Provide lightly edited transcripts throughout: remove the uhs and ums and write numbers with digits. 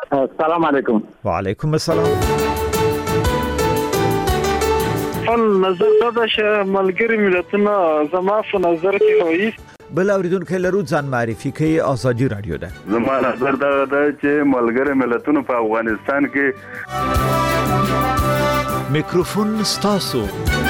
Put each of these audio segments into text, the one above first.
السلام علیکم. وعلیکم السلام. نظر دا چې ملګری ملتونه زما په نظر کې وایي بل اوریدونکو لرو ځان معرفي کوي. ازادي رادیو ده. زما نظر دا چې ملګری ملتونه په افغانستان کې میکروفون ستاسو.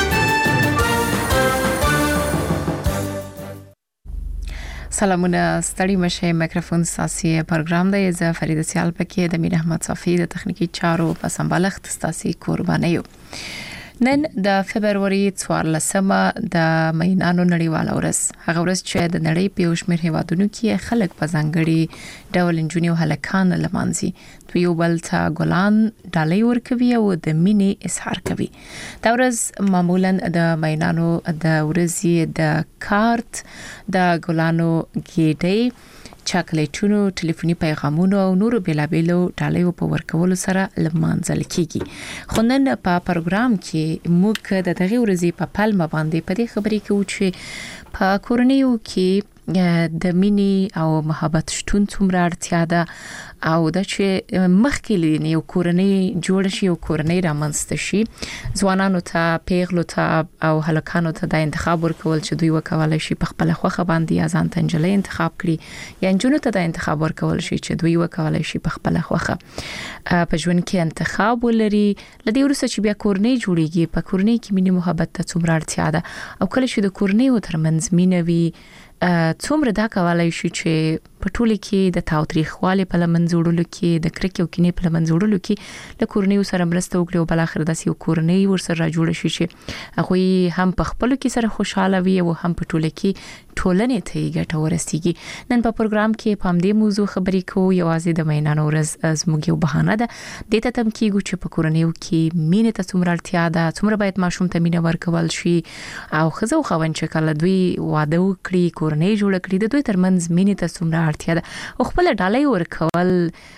سلامونه ستړي مشه. میکروفون ساسي پروګرام دی. زه فرید سیال پکې د میر احمد صافي د تخنیکی چارو په سمبالښت ستاسي قرباني یو. نن د فبرवरी 14مه د مینانو نړیواله ورځ. هغه ورځ چې د نړۍ په شمېر هیوادونو کې خلک په ځانګړي ډول انجونیو هلکان لمانځي. دوی بل ته ګلان ډالۍ ورکوي او د مینې اظهار کوي. دا ورځ معمولا د مینانو د ورځې د کارت، د ګلانو ګېډۍ، چاکلیټونو، ټلیفوني پیغامونو او نورو بیلابیلو ډالۍ په ورکولو سره لمانځل کیږي. خو نن په پروګرام کې موږ د دغه ورځې په پلمه باندې په دې خبرې کوو چې په کورنیو کې د مینې او محبت شتون څومره اړتیا ده او د چې مخکې یو کورنۍ جوړ شي او کورنۍ رامنځته شي. ځوانانو ته، پیغلو ته او هلکانو ته د انتخاب ورکول چې دوی وکولای شي په خپل خوخه باندې یا ځان تنجلې انتخاب کړي، یا انجونو ته د انتخاب ورکول شي چې دوی وکولای شي په خپل خوخه په ژوند کې انتخاب ولري. لدې ورسره چې بیا کورنۍ جوړیږي، په کورنۍ کې مینه محبت ته څومره اړتیا ده او کله چې د کورنۍ ترمنځ مینه وي څومره دا کولای شي چې په ټوله کې د تاوتریخوالي په لمنځوړلو کې، د کرکې او کینې په لمنځوړلو کې له کورنۍ سره مرسته وکړي او بل اخر داسې یو کورنۍ ورسره جوړ شي چې هغه هم په خپل کې سره خوشاله وي او هم په ټوله کې ټولنې ته ګټه ورسیږي. نن په پروګرام کې په همدې موضوع خبرې کوو. یوازې د مینانو ورځ زموږ یو بهانه ده. د ته تم کېږو چې په کورنۍ کې مینه ته څومره اړتیا ده، څومره باید ماشوم ته مینه ورکول شي او خزو خوند چې کله دوی واده وکړي، کورنۍ جوړ کړي، د دوی ترمنځ مینه ته څومره اړتیا ده او خپل ډالۍ ورکول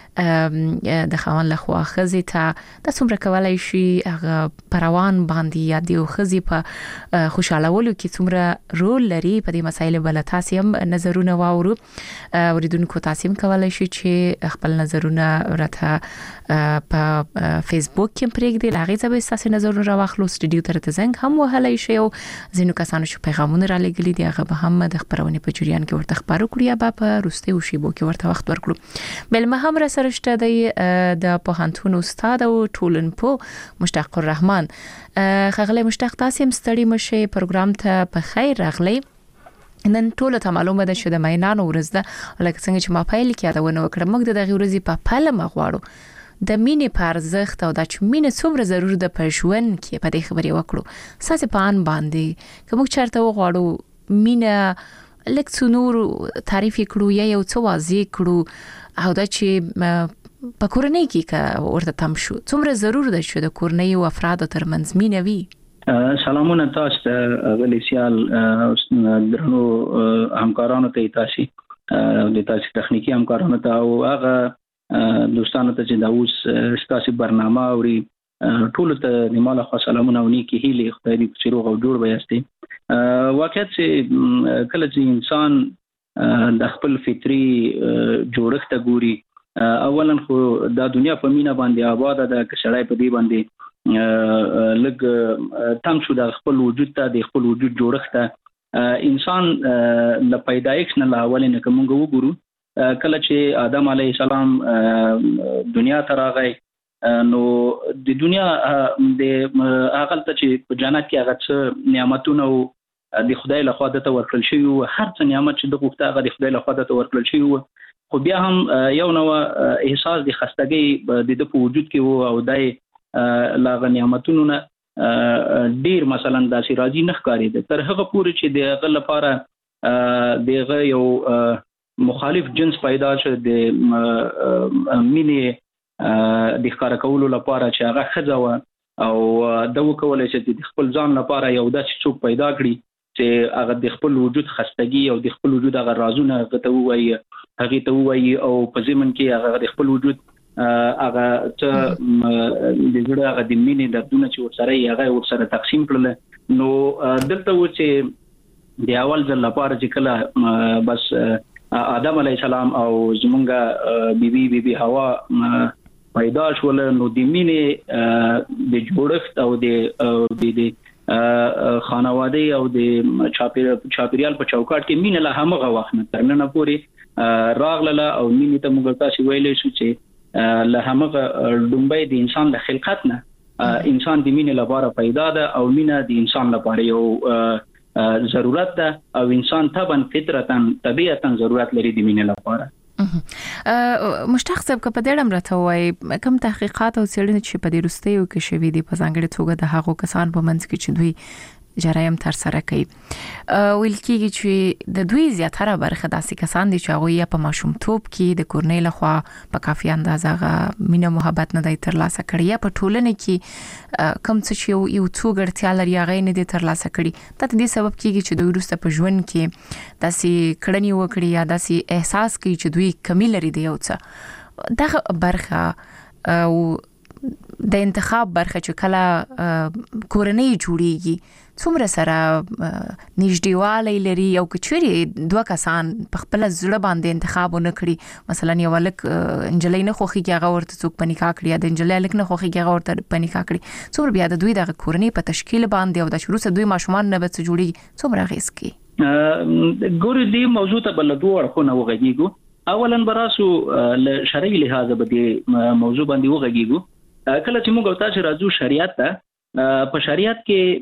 د خوان له خوا خزي ته د څومره کولای شي هغه پروان باندې یا د خزي په خوشالولو کې څومره رول لري. په دې مسایل بل تاسو هم نظرونه واورو. اوریدونکو تاسو هم کولای شي چې خپل نظرونه راته په فیسبوک کې پرېږدي. لاغې ځبې تاسو نظرونه راوخلو. سټډیو ته زنګ هم وهلای شي او ځینو کسانو چې پیغامونه را لګلي دي هغه به هم د خبرونه په جریان کې ورته خبرو کړی یا په روسته او شیبو کې ورته وخت ورکړو. بل ما هم سرشته د پوهنتون استاد او ټولنپوه مشتاق الرحمن. خغله مشتاق تاسو هم ستړي مشه. پروګرام ته په خیر راغلی. نن ټول ته معلومه ده چې د مینانو ورځ ده. لکه څنګه چې ما پایل کې یادونه وکړم، موږ د دغه ورځې په پلمه غواړو د مینې په ارزښت او د مینې څومره ضروري ده په ژوند کې په دې خبرې وکړو. ساسه پان باندې کوم چرته وغواړو مینه لکه نور تعریف کړو یا یو څه واضح کړو او دا چې په کورنۍ کې ورته تم شو څومره ضرور ده چې د کورنۍ او افرادو ترمنځ مینه وي. سلامونه تاسو ته غلیسیال درنو همکارانو ته تاسو د تاسو تخنیکی همکارانو ته او هغه دوستانو ته چې دا اوس تاسو برنامه اوري ټول ته نیماله خو سلامونه او نیکی هیله خدای دې چې روغ او جوړ وایستي. واقعیت چې کله چې انسان د خپل فطري جوړښت ګوري، اولا خو د دنیا په مینا باندې آباد ده که سړی په دې باندې لګ تم شو د خپل وجود ته، د خپل وجود جوړښت ته انسان ل پیدایښت نه لاول نه کوم وګورو. کله چې آدم علیه السلام دنیا ته راغی نو د دنیا د هغه ته چې په جنت کې هغه څه نعمتونه او د خدای له خوا د ورکړل شي او هر څه نعمت چې د غوښته هغه د خدای له خوا د ورکړل شي، خو بیا هم یو نو احساس د خستګۍ د په وجود کې وو او دای لاغه نعمتونو نه ډیر مثلا د سراجي نه ښکاري. تر هغه پورې چې د هغه لپاره دغه یو مخالف جنس پیدا شو د مینې د ښکار کولو لپاره چې هغه خځه او د وکولای شي د خپل ځان لپاره یو داسې څوک پیدا کړي چې هغه د خپل وجود خستګي او د خپل وجود هغه رازونه غته وایي، هغه ته وایي او په ځمن کې هغه د خپل وجود هغه ته د جوړه هغه د مینې دردونه چې ورسره هغه ورسره تقسیم کړل. نو دلته و چې د اول ځل لپاره چې کله بس آدم علی السلام او زمونږه بیبي حوا پیدا شول، نو د مینې د جوړښت او د خانواده او د چاپیریال په چوکاټ کې مینه له همغه وخت نه تر نن پورې راغله او مینه ته موږ تاسو ویلې شو چې له همغه ډومبې د انسان د خلقت نه انسان د مینې لپاره پیدا ده او مینه د انسان لپاره یو ضرورت ده او انسان طبيعتاً ضرورت لري د مینې لپاره. مشتاق صاحب که په دې اړه راته وایي کوم تحقیقات او څېړنې چې په دې وروستیو کې شوي دي په ځانګړې توګه د هغو کسان په منځ کې چې دوی جرایم تر سره کوي ویل کېږي چې د دوی زیاتره برخه داسې کسان دي چې هغوی یا په ماشومتوب کې د کورنۍ لخوا په کافي اندازه مینه محبت نه دی ترلاسه کړی یا په ټولنه کې کوم څه چې یو څو ګټیا لري هغه نه دي ترلاسه کړي دا د دې سبب کېږي چې دوی وروسته په ژوند کې داسې کړنې وکړي یا داسې احساس کوي چې دوی کمی لري د یو څه دغه برخه او د انتخاب برخه چې کله کورنۍ جوړیږي څومره سره نږدېوالی لري او کچېرې دوه کسان په خپل زړه باندې انتخاب ونه کړي مثلا یو لک انجلۍ نه خوخي هغه ورته څوک پنیکا کړی یا د انجلۍ لک نه خوخي هغه ورته پنیکا کړی څومره بیا د دوی د کورنۍ په تشکیل باندې او د شروع سره دوی ماشومان نه بچ جوړي څومره غیس کی ګورې دې موضوع ته بل دوه اړخونه وغږیږو اولا براسو ل شرعي لحاظ به دې موضوع باندې وغږیږو کله چې موږ تاسو راځو شریعت ته په شریعت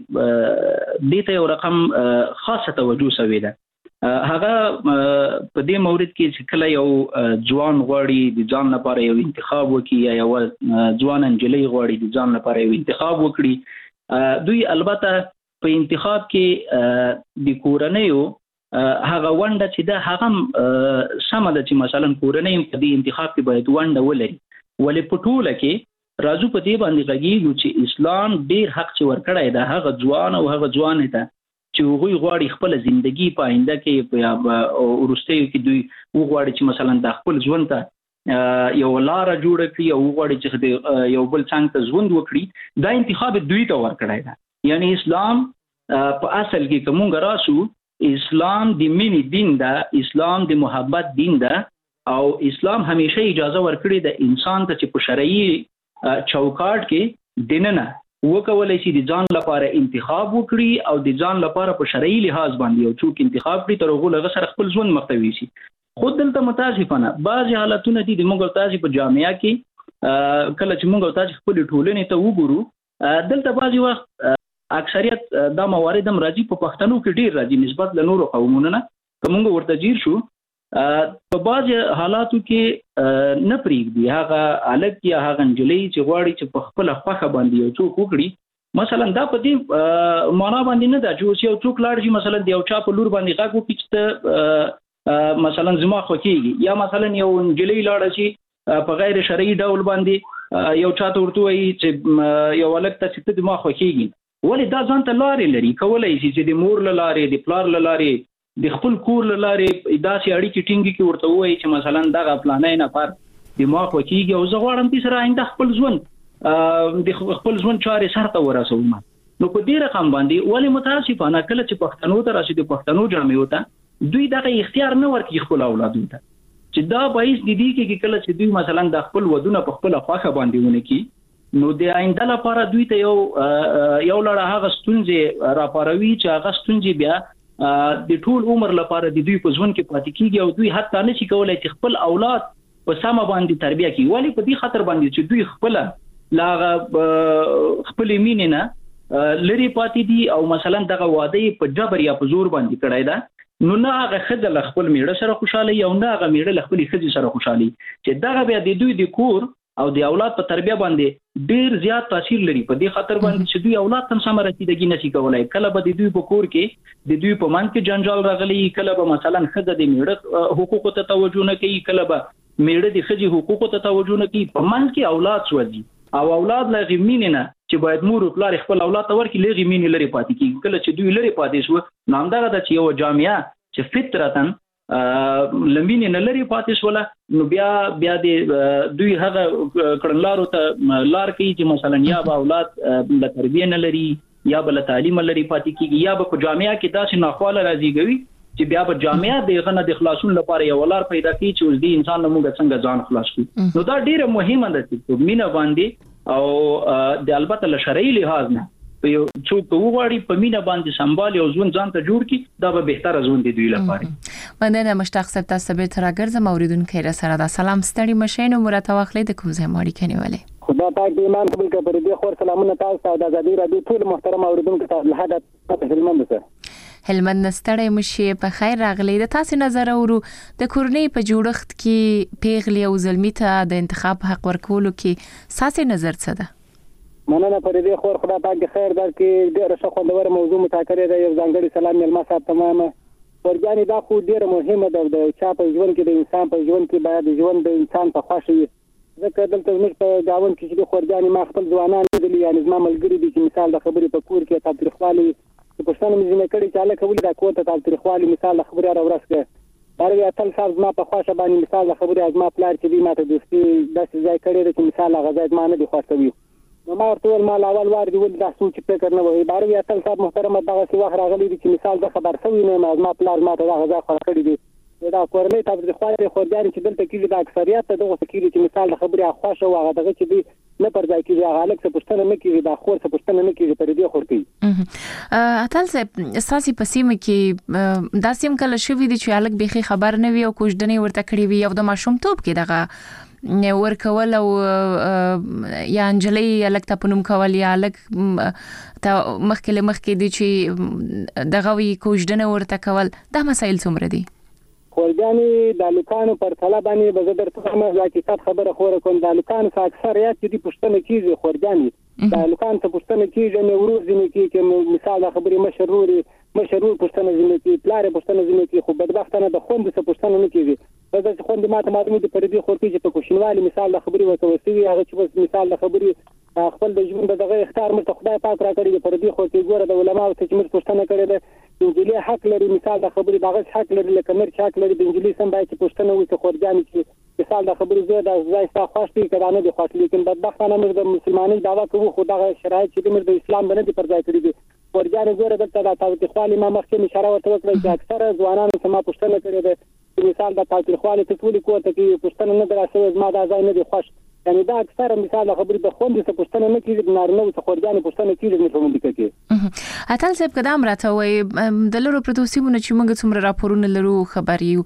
کې د ته یو رقم خاصه توجه شوی ده هغه په دې مورید کې چې کله یو ځوان غواړي د ځان لپاره یو انتخاب وکړي یا یو ځوان انجلۍ غواړي د ځان لپاره یو انتخاب وکړي دوی البته په انتخاب کې د کورنیو هغه ونده چې ده هغه سم ده چې مثلا کورنۍ په دې انتخاب کې باید ونده ولري ولې په ټوله کې راځو په دې باندې غږیږو چې اسلام ډیر حق چې ورکړی ده هغه ځوان او هغه ځوانه ته چې هغوی غواړي خپل ژوندۍ په آینده کې یا ورستیو کې دوی غواړي چې مثلا د خپل ژوند ته یو لار جوړ کړي او غواړي چې یو بل څنګه ته ژوند وکړي دا انتخاب دوی ته ورکړی ده یعنی اسلام په اصل کې کوم راسو اسلام د مینې دین ده اسلام د محبت دین ده او اسلام همیشه اجازه ورکړي د انسان ته چې په شرعي چوکاټ کې دیننه وکولای شي د ځان لپاره انتخاب وکړي او د ځان لپاره په شرعي لحاظ باندې یو څوک انتخاب کړي تر هغه لږ سره خپل ژوند مختوي شي خود دلته متاسفانه بعض حالتونه دي د موږ تاسو په جامعه کې کله چې موږ تاسو خپل ټولنې ته وګورو دلته بعضی وخت اکثریت دا موارد هم راځي په پښتنو کې ډیر راځي نسبت له نورو قومونو نه کوم ورته جیر شو په بعض حالاتو کې نه پریږدي هغه الګ یا هغه انجلۍ چې غواړي چې په خپل خوخه باندې یو څوک وکړي مثلا دا په دې معنا باندې نه دا چې یو څوک لاړ شي مثلا د یو چا په لور باندې غاګو کې مثلا زما خو کېږي یا مثلا یو انجلۍ لاړ شي په غیر شرعي ډول باندې یو چا ته ورته وایي چې یو الګ ته چې د ما خو کېږي ولې دا ځان ته لارې لري کولای شي چې د مور لارې د پلار لارې د خپل کور لارې داسې اړیکې ټینګي کې ورته وایي چې مثلا دغه پلانې نه پر دماغ وکیږي او زه غواړم چې سره آینده خپل ژوند د خپل ژوند چارې سرته ورسوم نو په دې رقم باندې ولې متاسفانه کله چې پښتنو ته راشي د پښتنو جامعو ته دوی دغه اختیار نه ورکړي خپل اولادو ته چې دا باعث دي کې کله چې دوی مثلا د خپل ودونه په خپل خواخه باندې ونه کی نو د آینده لپاره دوی ته یو لړ هغه ستونزې راپاروي چې هغه ستونزې بیا د ټول عمر لپاره د دوی په ژوند کې پاتې کیږي او دوی حتی نشي کولای چې خپل اولاد په سم باندې تربیه کړي ولی په دې خاطر باندې چې دوی خپل مینې نه لري پاتې دي او مثلا دغه واده په جبر یا په زور باندې کړای دا نو نه هغه خدای خپل میړه سره خوشاله یا نه هغه میړه خپل خځې سره خوشالي چې دغه بیا د دوی د کور او د اولاد په تربیه باندې ډیر زیات تاثیر لري په دې خاطر باندې چې دوی اولاد تم سم رسیدګي نشي کولای کله به د دوی په کور کې د دوی په منځ کې جنجال راغلي کله به مثلا خځه د میړه حقوقو ته توجه نه کوي کله به میړه د خځې حقوقو ته توجه نه کوي په منځ کې اولاد سوځي او اولاد لا غمینه نه چې باید مور او پلار خپل اولاد ته ورکړي لږه مینه لري پاتې کیږي کله چې دوی لري پاتې شو نام دا چې یو جامعه چې فطرتن لمبینه نه لري پاتې شول نو بیا د دوی هغه کړنلارو ته لار کوي چې مثلا یا به اولاد د تربیه نه لري یا به تعلیم لري پاتې کیږي یا به په جامعه کې داسې ناخواله راځي کوي چې بیا په جامعه دغه نه د خلاصون لپاره یو لار پیدا کی چې اوس دی انسان له موږ څنګه ځان خلاص کړي. نو دا ډیره مهمه ده چې مینه باندې او د البته له شرعي لحاظ نه یو څوک وغواړي په مینه باندې سمبال یو ژوند ځان ته جوړ کړي دا به بهتره ژوند دی دوی لپاره. مننه مشتاق صاحب تاسو به تر راګرځم اوریدونکو را سره دا سلام ستړي مشین او مرته واخلې د کوم ځای ماړي کنيواله. خدا پاک دې ایمان قبول کړي. پر دې خور سلامونه تاسو ته د ازادي رادیو ټول محترم اوریدونکو ته له حد هلمند سره. هلمند نستړی مشي په خیر راغلی. د تاسو نظر اورو د کورنۍ په جوړښت کې پیغلي او زلمی ته د انتخاب حق ورکولو کې ساسي نظر څه ده؟ مننه پر دې خور خدا پاک خیر درکې. ډېر ښه خوندور موضوع مذاکره ده. یو ځانګړي سلام ملما صاحب تمامه ورګانی دا خو ډېر مهمه ده د چا په ژوند کې د انسان په ژوند کې باید ژوند د انسان په خوښه وي. ځکه دلته موږ په گاون کې چې خورګانی ما خپل ځوانان لیدلي یعنی زما ملګری دي چې مثال د خبرې په کور کې تاریخوالي پښتون مې نه کړی چې الله کوي دا کوته تاریخوالي مثال خبرې را ورسکه باندې تل صاحب زما په خوښه باندې مثال خبرې از ما پلار چې دی ماته دوستي داسې ځای کړی چې مثال غزاد ما نه دی خوښوي. نو ما ورته مال اول وار دی ول دا سوچ فکر نه وای باندې تل صاحب محترم دغه څه وخت راغلی دي چې مثال د خبر سوي نه ما پلار ما ته دا غزا خور کړی دی. دا کورنۍ تاریخوالي خورګانی چې دلته کې د اکثریت ته دغه کېږي چې مثال خبرې خوښه او هغه دغه چې دی نه پر ځای کې هغه الګ څه پښتنه نه کېږي دا خور څه پښتنه نه کېږي پر دې خورتي. اتل صاحب اساسي پسیمه کې دا سیم کله شوې دي چې الګ بيخي خبر نه وي او کوژدنې ورته کړی وي او د ماشوم توپ کې دغه ورکول او یا انجلي الګ ته پنوم کول یا الګ ته مخکې دي چې دغه وی کوژدنه ورته کول دا مسایل څومره دي؟ خورګانی د لوکانو پر طلب باندې بزدر ته ما حقیقت خبره خور کوم د لوکانو څخه اکثریت چې پښتنه کیږي خورګانی د لوکانو څخه پښتنه کیږي نو ورځ نه کیږي مثال خبري مشرور پښتنه ځینې کې پلار پښتنه ځینې کې خو بدبختانه د خوند څخه پښتنه نه کیږي. دا چې خوند ماته معلومه دي پر دې خورتي چې په کوشنوالي مثال خبري وکوي هغه چې مثال خبري خپل د ژوند دغه اختیار مت خدای پاک را کړی پر دې خورتي ګوره د علماء ته چې موږ پښتنه کړی ده انجلي حق لري مثال د خبري دغه حق لري لکه مرچ حق لري د انجلي سم باید چې پښتنه وي چې خورګانی چې مثال د خبري زه د ځای څخه خوشتي کړه نه دي خوښ لیکن بدبختانه موږ د مسلمانۍ دعوا کوو خو دغه شرایط چې موږ د اسلام باندې پر ځای کړی دي. ورګانی ګوره دلته د تاریخوالي ما مخکې اشاره ورته وکړه چې اکثره ځوانانو سم پښتنه کړی ده مثال د تاریخوالي ته ټول کوته کې پښتنه نه دراسه ما دا ځای نه دی خوښ یعنی دا اکثره مثال خبرې د خوند څخه پښتنه نه کیږي نارینه څخه خورګانی پښتنه کیږي نه کوم دي کې. اتل صاحب قدم راته وای د لرو پروتوسیمونه چې موږ څومره راپورونه لرو خبريو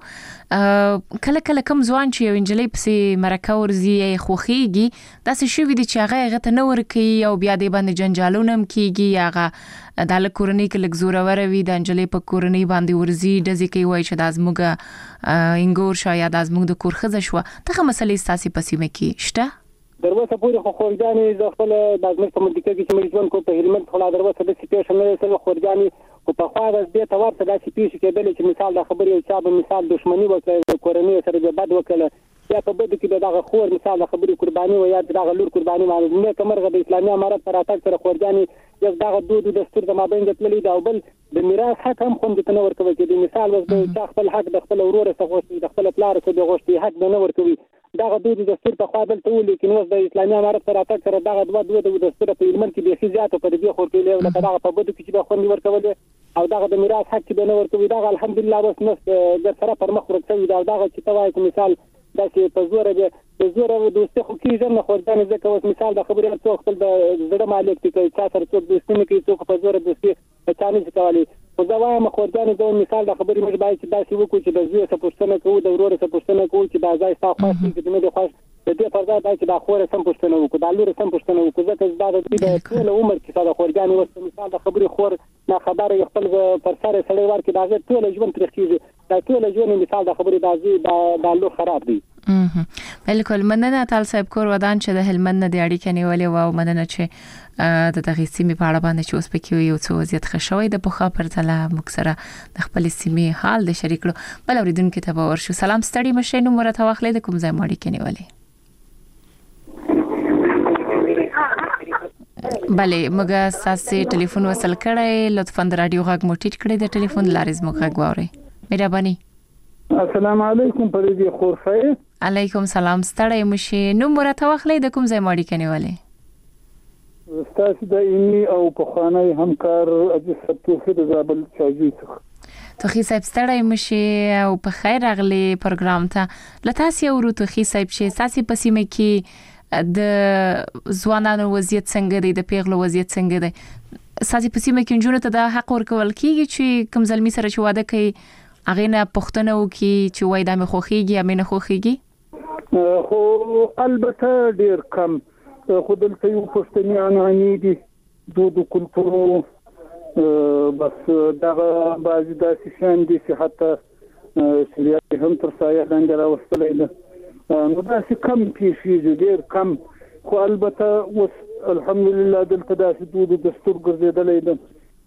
کله کله کم ځوان چې یو انجلۍ پسې مرکه ورزي خوخيږي دا څه شوی دي چې هغه ته نه ورکي او بیا دې باندې جنجالونه هم کیږي هغه د کورنۍ کې لږ زوره وروي د انجلۍ په کورنۍ باندې ورزي د ځکه وای چې د ازموګه انګور شاید ازموګ د کورخزه شو ته مسلې ساسي پسیمه کې شته دروازه پورې خو خورګانی ز خپل د ازمن په منطقه کې چې موږ ژوند کو په هلمند خلا دروازه د سپیشن نه سره خورګانی او په خوا د دې توار څخه د سپیش کېدل چې مثال د خبرې او چا به مثال دښمنی وکړي کورنۍ سره به بد وکړي یا په بده کې دغه خور مثال د خبرې قرباني او یا دغه لور قرباني باندې نه کمرغه د اسلامي امارت پر اتاک سره خورګانی یو دغه دود دستور د مابین د تللی دا بل د میراث حق هم خوند ته ورکوي چې د مثال وس د خپل حق د خپل ورور څخه غوښتي د خپل پلار څخه د غوښتي حق نه ورکوي دغه دود دستور په خوا دلته ولې کې نو د اسلامي امارت پر اتاک سره دغه دوه د دستور په علم کې به زیاته پر دې خور کې له دغه په بده کې چې خوند ورکول او دغه د میراث حق کې نه ورکوي دغه الحمدلله بس نس د سره پر مخ ورکوي دغه چې توای مثال دا چې په زوره دوستي خو کېږي نه خورګانی ځکه اوس مثال د خبرې څو خپل د زړه مالک دي چې چا سره څوک دوستي نه کوي څوک په زوره دوستي چا نه کوي خو دا وایم خورګانی د مثال د خبرې موږ باید چې داسې وکړو چې د زوی څخه پوښتنه کوو د ورور څخه پوښتنه کوو چې دا ځای تاسو خاص دي چې نه خوښ د دې پر ځای چې دا خور سم پوښتنه وکړو دا لور سم پوښتنه وکړو ځکه دا د ټول عمر کې دا خورګانی اوس مثال د خبرې خور نه خبره خپل پر سره سړی ورکړي دا ټول ژوند تر کېږي دا ټول ژوند مثال د خبرې دازي دا لور خراب دي. بالکل مننه تل صاحب کور ودان چې د هلمند نه د اړیکې نیولې او مننه چې د دغه سیمې په اړه باندې چې اوس پکې یو څه وضعیت خښوي د پوخا پر تله مکسره د خپل سیمې حال د شریک کړو بل اوریدونکو ته ورشو سلام ستړي مشه نو مرته واخلې د کوم ځای ماړي کې نیولې بله مګه ساسي ټلیفون وصل کړئ لطفا د رادیو غږ مو ټیټ کړئ د ټلیفون لارې زموږ غږ واورئ مهرباني. السلام علیکم پر دې خورخه علیکم سلام ستړی مشه نو مرته واخلې د کوم ځای ماړي کې نیولې استاد د اینی او په خانه همکار اجي سپتو د زابل چاجي څخه توخی صاحب ستړی مشي او په خیر راغلی پروګرام ته. لتاسي اورو توخی صاحب چې ساسي پسیمه کې د ځوانانو وضعیت څنګه دی، د پیغلو وضعیت څنګه دی؟ ساسي پسیمه کې جنونو ته د حق ورکول کیږي چې کوم ځلمی سره چې واده کوي هغه نه پښتنه وکي چې وای د مې خوخيږي یا مې نه خوخيږي؟ خو البته ډیر کم. خو دلته یو پښتني عنعنې دي، دود کلتور، بس دغه بعضی داسې شان دي چې حتی شریعت هم تر سایه لاندې راوستلی ده. نو داسې کم پیښیږي، ډیر کم. خو البته اوس الحمدلله دلته داسې دود دستور ګرځېدلی ده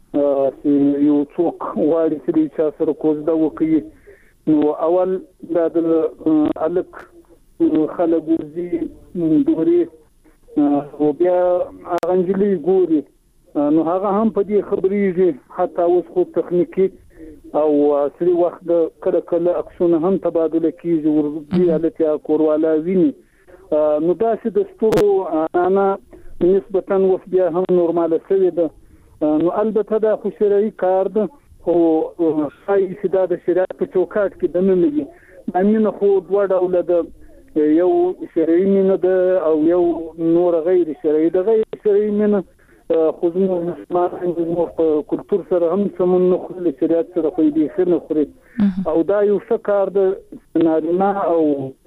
چې یو څوک غواړي چې د چا سره کوزده وکړي نو اول دا د الک خلک ورځي دوري او بیا هغه نجلۍ ګوري، نو هغه هم په دې خبرېږي. حتی اوس خو تخنیکي او عصري وخت کله کله عکسونه هم تبادله کیږي، ورځي هلته کوروالا ویني. نو داسې دستور انا نسبتا اوس بیا هم نورماله شوې ده. نو البته دا خو شرعي کار ده، خو ښایي چې دا د شریعت په چوکاټ کې دننه وي. مینه خو دوه ډوله ده، یو شرعي مینه ده او یو نور غیر شرعي ده. غیر شرعي مینه خو زموږ مسلمانان زموږ په کلتور سره هم سمون نه خوري، شریعت سره خو یې بیخي نه خوري. او دا یو ښه کار ده چې نارینه او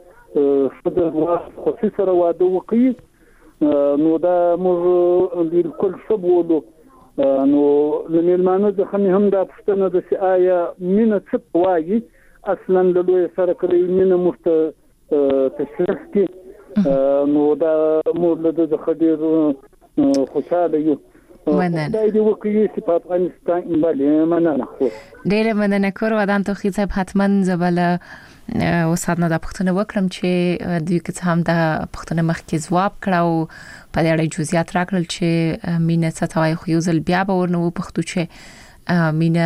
ښځه خصوصي سره واده وکړي. نو دا موږ بالکل ښه بولو. نو له میلمانو څخه مې هم دا پوښتنه ده چې آیا مینه څه وایي؟ اصلا له لوی سره کړی مینه موږ ته تشریح کړي. نو دا موږ له ده څخه ډېر خوشحاله یو. خدای دې وکړي چې په افغانستان باندې مننه. ډېره مننه کور ودان توخی صاحب. حتما زبله وسات نه د پښتنه وکړم چې دوی که هم د پښتنه مخ کې جواب کړو په دې اړه جزئیات راکړل چې مینه څه توای خو یو ځل بیا به ورنو پښتو چې مینه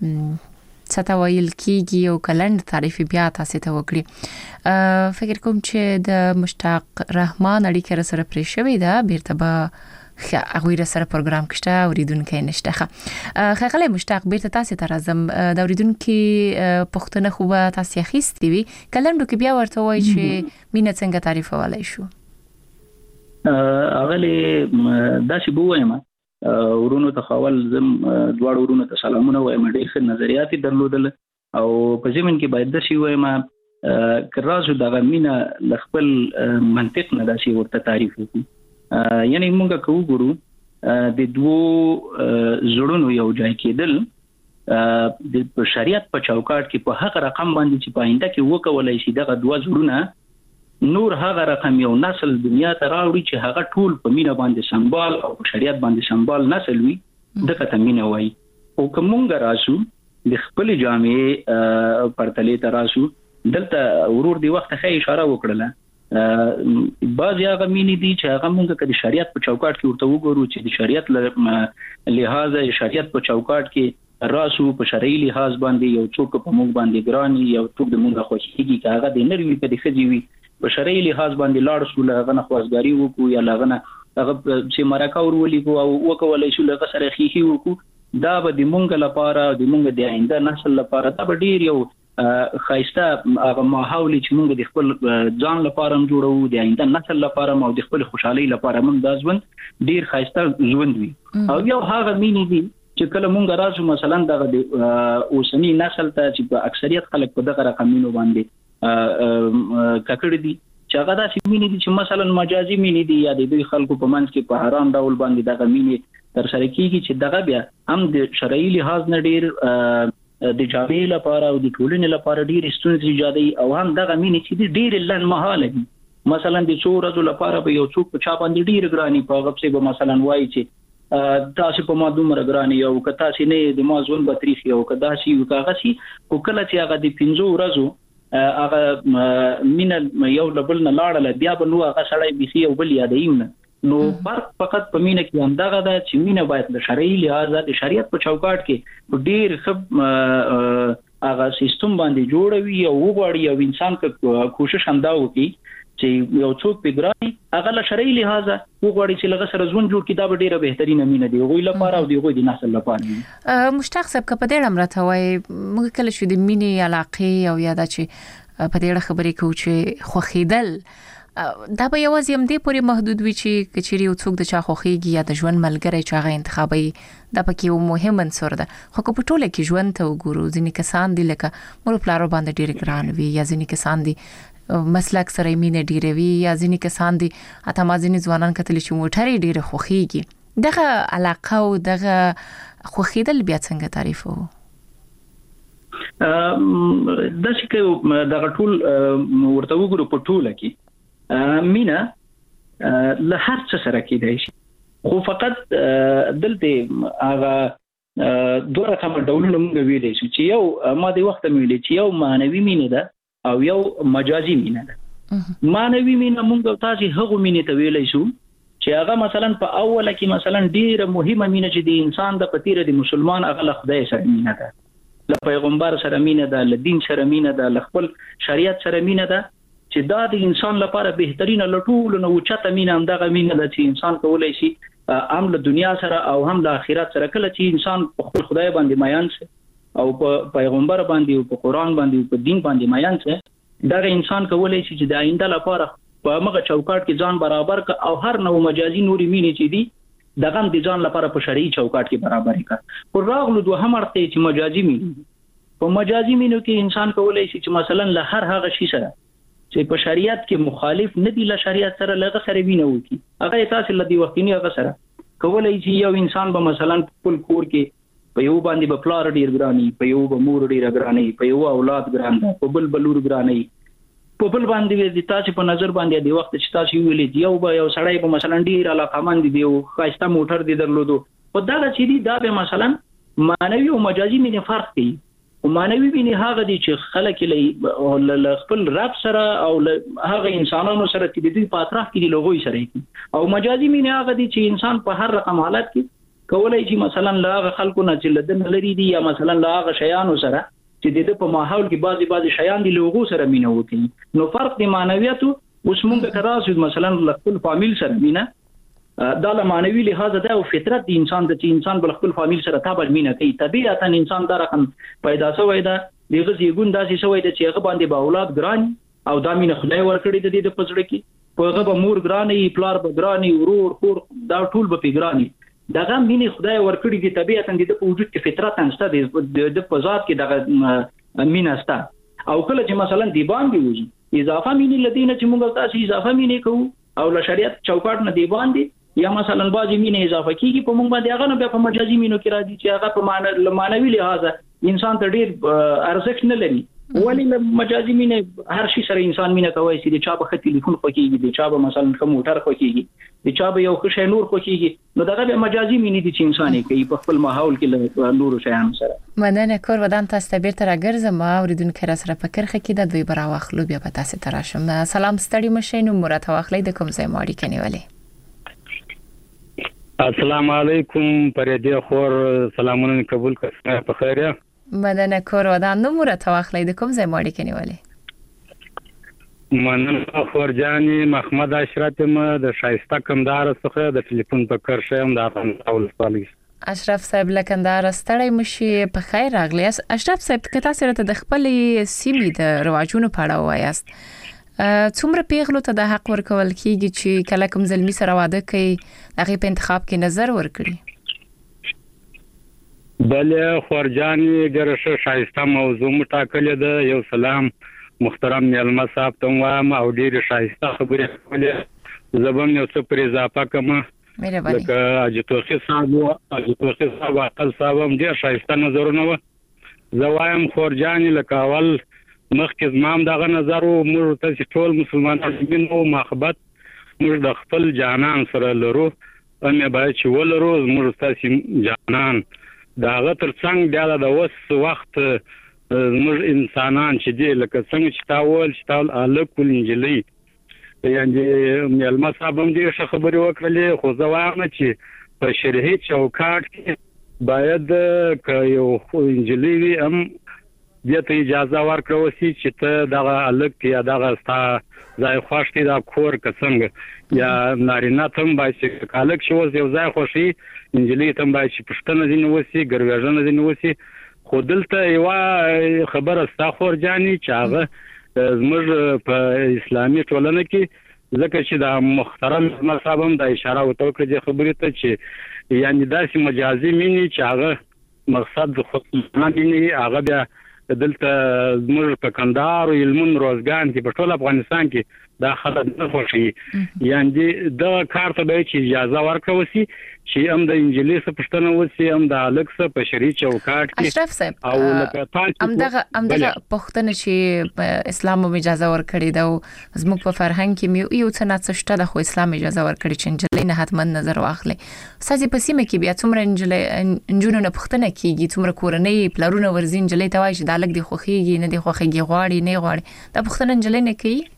څه توایل کیږي او کلند تعریف بیا تاسو ته وکړي. فکر کوم چې د مشتاق رحمان اړیکه سره پرې شوې ده، بیرته به هغه سره پروګرام کشته اوریدونکو نشته. خغله مشتاق بیرته تاسو ته راځم. د اوریدونکو پښتنه خو به تاسو خېستې وي کلندو کې بیا ورته وای چې مینه څنګه تعریفولای شو؟ اغله داسې بووایم ورونو ته خپل زم دواړو ورونو ته سلامونه وایم. ډېر ښه نظریات درلودل او په زمين کې باید داسې وایم کرازو دغه مینه خپل منطق نه داسې ورته تعریف وکړو. یعنی موږ کوو ګورو د دوه زړونو یو ځای کېدل د شریعت په چوکاټ کې په هغه رقم باندې چې پاینده کې وکولای شي دغه دوه زړونه نور هغه رقم یو نسل دنیا ته راوړي چې هغه ټول په مینه باندې سمبال او په شریعت باندې سمبال نسل وي، دغه ته مینه وایي. او کومه راسو د خپل جامعې پرتلې ته راسو دلته ورور دی وخت خې اشاره وکړه بعض هغه مینې دي چې هغه موږ کله شریعت په چوکاټ کې ورته وګورو چې د شریعت لحاظ شریعت په چوکاټ کې راسو په شرعي لحاظ باندې یو څوک په موږ باندې ګرانی یو څوک د موږ خوښيږي چې هغه د نروي په دخه دی په شرعي لحاظ باندې لاړ شو لغه نه خوازګاری وکړو یا لغه نه هغه چې مرکه ورولي کو او وکولای شو لغه سره خيخي وکړو. دا به د موږ لپاره د موږ د آینده نسل لپاره دا به ډیر یو خایسته هغه ماحول چې موږ د خپل ځان لپاره جوړو، د آینده نسل لپاره او د خپل خوشحالي لپاره موږ د ژوند ډیر خایسته ژوند وي. او یو هغه مینې دي چې کله موږ راځو مثلا د اوسنی نسل ته چې په اکثریت خلک په دغه رقمینو باندې ککړ دي چې هغه داسې مینې دي چې مثلا مجازي مینې دي یا د دوی خلکو په منځ کې په حرام ډول باندې دغه مینې تر سره کیږي چې دغه بیا هم د شرعي لحاظ نه ډیر د جامعې لپاره او د ټولنې لپاره ډیر ستونزې ایجادوي او هم دغه مینې چې ډیر لنډمهاله دي. مثلا د څو ورځو لپاره به یو څوک په چا باندې ډیر ګرانی په هغه څه به مثلا وایي چې تاسو په ما دومره ګرانی او که تاسو نه د ما ژوند به تاریخ او که داسي او که هغه سي او کله چې هغه د 15 ورځو هغه مینه یو لبل نه لاړل بیا به نو هغه سړی بيسي او بل یادایم نه. نو فرق فقط په مینه کې همدغه ده چې مینه باید د شرعي لحاظ د شریعت په چوکاټ کې ډیر ښه هغه سیستم باندې جوړوي او وغواړي او انسان کوشش همدا وکړي چې یو څوک په ګراني هغه له شرعي لحاظه وګوري چې لږ سره ژوند جوړ کړي دا به ډیره بهترینه مینه دی غوي لپاره او دی غوي د نسل لپاره. مشتاق صاحب که په دې امرته وای موږ کله شو د مینې علاقه او یاده چې په دې خبرې کوو چې خوخیدل دا به یوازې هم دې پورې محدود وي چې کچېری یو څوک د چا خوخيږي یا د ژوند ملګری چې هغه انتخابي دا پکې یو مهم عنصر ده. خو په ټوله کې ژوند ته وګورو ځینې کسان دي لکه مور پلارو باندې ډېر ګران وي یا ځینې کسان دي مسلک سره مینه ډیره وی یا ځینې کسان دي اته ما ځینې ځوانان کتل چې موټر ډیره خوخيږي دغه علاقه او دغه خوخیدل بیا څنګه تعریفو؟ د شکه دغه ټول ورته وګورو په ټوله کې مینا له هر څه سره کېدای شي خو فقط دلته هغه دوه رقم ډولونه موږ ویلې چې یو ما د وخت ویلې چې یو مانوي مینه ده او یو مجازي مینه ده. مانوي مینه موږ تاسو هغه مینه ته ویلې شو چې هغه مثلا په اوله کې مثلا ډیره مهمه مینه چې د انسان د پتیره د مسلمان هغه له خدای سره مینه ده له پیغمبر سره مینه ده له دین سره مینه ده له خپل شریعت سره مینه ده چې دا د انسان لپاره بهترینه لټول نو چته مینه هم دغه مینه ده چې انسان کولای شي هم له دنیا سره او هم د آخرت سره کله چې انسان په خپل خدای باندې میان شي او په پیغمبر باندې او په قران باندې او په دین باندې میان شي دا انسان کولای شي چې د آینده لپاره په مغه چوکاټ کې ځان برابر ک او هر نو مجازي نوري مینه چې دي دغه د ځان لپاره په شرعي چوکاټ کې برابر ک پر راغلو دوه هم ارته چې مجازي مینه په مجازي مینه کې انسان کولای شي چې مثلا له هر هغه شي سره چې په شریعت کې مخالف نه دی له شریعت سره لږه سره وینه وکي هغه تاسو لدی وختینی هغه سره کولای شي یو انسان به مثلا خپل کور کې په یو باندې په پلار ډیر ګرانی په یو به مور ډیر ګرانی په یو اولاد ګران په بل بلور ګرانی په بل باندې د تاسو په نظر باندې دی وخت چې تاسو ویلې یو به یو سړی په مثلا ډیر علاقمند دی او خاصه موټر دی درلودو په دا چې دی دا به مثلا مانوي او مجازي مینه فرق دی او مانوي مینه هغه دی چې خلک له خپل رب سره او هغه انسانانو سره چې د دې په اطراف کې دی لوګوي سره او مجازي مینه هغه دی چې انسان په هر رقم حالت کې کولای شي مثلا لاغه خلکو نه چې لدن لري دي یا مثلا لاغه شیانو سره چې د په ماحول کې بعضي شیان دي لوګو سره مینه وکړي نو فرق د معنویت اوس موږ کراسو مثلا خپل فامیل سره مینه دا له معنوي لحاظ ده او فطرت د انسان د چې انسان بل خپل فامیل سره تابع مینه کوي طبيعتا انسان دا رقم پیدا شوی ده دغه زیګون داسې شوی ده چې هغه باندې به اولاد ګران او دا مینه خدای ورکړي د دې د پزړه کې په هغه به مور ګراني پلار به ګراني ورور خور دا ټول به پیګراني دغه مینه خدای ورکړي دي طبيعتا د په وجود کې فطرت انسته د پزات کې دغه مینه استه او کله چې مثلا دی باندې وږي اضافه مینه لدینه چې موږ تاسو اضافه مینه کوو او له شریعت چوکاټ نه دی باندې یا مثلا بعضی مینه اضافه کیږي په موږ باندې هغه نه په مجازي مینه کې راځي چې هغه په معنوي لحاظ انسان ته ډیر ارزښت نه لري ولی مجازي مینه هر شي سره انسان مینه کوي چې د چا په خط ټلیفون خوکیږي د چا په مثلا کوم موټر خوکیږي د چا به یو ښه نور خوکیږي نو دغه به مجازي مینه دي چې انسان کوي په خپل ماحول کې له نور شیانو سره. مننه کور ودان تاسو ته بیرته راګرځم اوریدونکو را سره فکر خکې د دوی برا واخلو بیا په تاسو تراشم. سلام ستړي مشینو مراد واخلې د کوم ځای ماړي کنيولې. السلام علیکم پرېدې خور سلامونه قبول کړئ په خیره. مننه کور ودان نو مراد واخلې د کوم ځای ماړي کنيولې. مننه خورجاني محمد اشرف م د شایسته کمدار څخه د ټلیفون په کار شم د افغانستان ولسوالۍ. اشرف صاحب لکندار ستړی مشي په خیر راغلی. اشرف صاحب کته سره ته د خپل سیمې د رواجونو په اړه وایاست څومره پیغلو ته د حق ورکول کیږي چې کله کوم زلمی سره واده کوي هغه په انتخاب کې نظر ورکړي؟ بله خورجاني ګرشه شایسته موضوع مټاکلې ده. یو سلام محترم میلمه صاحب ته وایم او ډېر شایسته خبرې کولې زبم یو څه پر اضافه کوم مهرباني. لکه اجتوخي صاحب عقل صاحب هم ډېر شایسته نظرونه و. زه وایم خورجاني لکه اول مخکې زمام دغه نظر و موږ ته ټول مسلمانان مینو محبت موږ د خپل جانان سره لرو امه باید چې ولرو موږ تاسو جانان داغه ترڅنګ بیا د اوس وخت موږ انسانان چې دی لکه څنګه چې تاول چې تاول الکل انجلي یعنی ملما صاحب هم دې خبرې وکړلې خو زه وایم چې په شرعي چوکاټ کې باید ک یو انجلي هم دې ته اجازه ورکړو چې ته دغه الګ یا دغه ستا ځای خوښتي دا کور کڅنګ یا نارینه تم باید کالک شو یو ځای خوشي انجلې تم باید چې پښتنه دین وسی ګروژنه دین وسی خو دلته یو خبره ستا خور جاني چې هغه زموږ په اسلامي ټولنه کې ځکه چې دا محترم مذهب هم د اشاره وکړه د خبرې ته چې یعنی داسې مجازي مینی چې هغه مقصد خو نه مینی هغه بیا دلته زموږ په کندهار او علمون روزګان کې په ټول افغانستان کې دا خلک نه خوشي یعنی دا کار ته به چې اجازه ورکړو سي چې هم د انجلیس پښتنه وسی هم د الکس په شریعت چوکاټ کې اشرف صاحب او لکه امدغه پښتنه چې اسلام مو اجازه ورکړي دا زموږ په فرهنګ کې یو څه نه شته د خو اسلام اجازه ورکړي چې انجلې نه حتمن نظر واخلي سازي په سیمه کې بیا څومره انجونو نه پښتنه کیږي څومره کورنۍ پلارونه ورزین انجلې ته وایي چې د الک دی خوخيږي نه دی خوخيږي غواړي نه غواړي د پښتنه انجلې نه کوي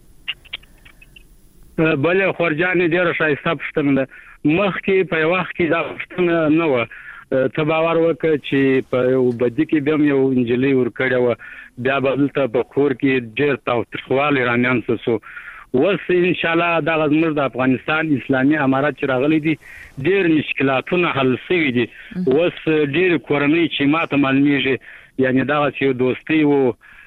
بل خورجان ډیر شایسته پښتنه ده مخکې په وخت کې دا پښتنه نه و ته باور وکړه چې په بدی کې به یو انجلۍ ورکړې و بیا بدلته په کور کې ډیر تاوتریخوال ایرانیان سو وس ان شاء الله دا زموږ د افغانستان اسلامي امارات چې راغلي دي ډیر مشکلاتونه حل شوي دي وس ډیر کورنۍ چې ماته معلومیږي یعنی دا چې دوستي وو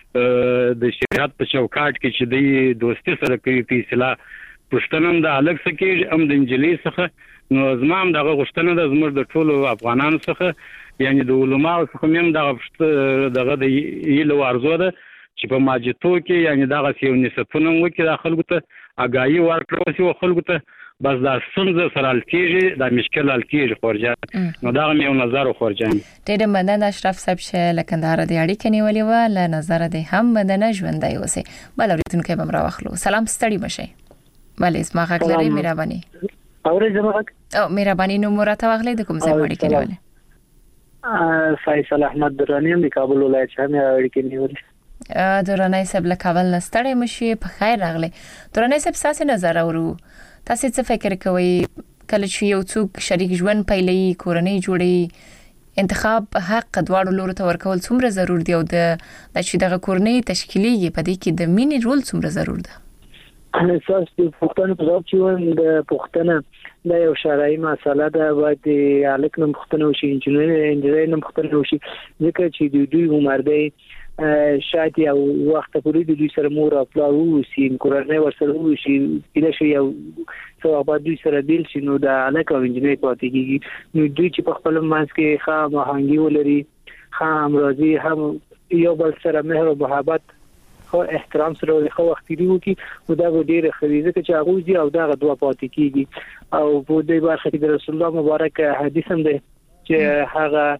د شریعت په چوکاټ کې چې د دوستي سره کوي په اصطلاح پښتنم د الګ څخه هم د انجلۍ څخه نو زمام دغه غشتنه د زموږ د ټولو افغانانو څخه یعنی د علماء څخه هم دغه د یلو ارزو ده چې په ماجتو کې یعنی دغه یو نسبونه وکړي د خلکو ته اگاهي ورکړو چې خلکو ته بس دا څنګه سره الکیږي دا مشکل الکیږي خورجان نو دا یو نظر خورجان ډېر مننه اشرف صاحب چې لکندار د اړیکې نیولې و له نظر د هم مدنه ژوندۍ اوسه بل اورېدونکو به مرا واخلو سلام ستړي مشه بله اسما غږ لري مهرباني اورې زموږ او مهرباني نو مرته واخلې د کوم ځای وړي کې نیولې فیصل احمد درانی د کابل ولایت څخه مې اړیکې نیولې درانی صاحب له کابل نستړې مشي په خیر راغله درانی صاحب تاسو نظر اورو تاسو څه فکر کوئ کله چې یو څوک شریک ژوند پیلوي کورنۍ جوړي انتخاب حق دواړو لورو ته ورکول څومره ضرور دی او د چې دغه کورنۍ تشکیلي په دې کې د مینې رول څومره ضرور دی اساس د پښتنو په ځاب چې د پښتنه د یو شرعي مسله ده باید الک نم پښتنه وشي انجینر نم پښتنه وشي ځکه چې دوی عمر دی شاید یو وخت پورې د دوی سره مور او پلار وسی کورنۍ ورسره وشي کله شي یو څو آباد دوی سره بیل شي نو د الک او انجینر پاتې کیږي نو دوی چې په خپل منځ کې ښه مهنګي ولري ښه همراضي هم یو بل سره مهر او محبت خو احترام سره خو وخت دیو کې او دا ډیره خریزه چې هغه دي او دا دوا پاتې کیږي او په دې برخه کې د رسول الله مبارک حدیث هم دی چې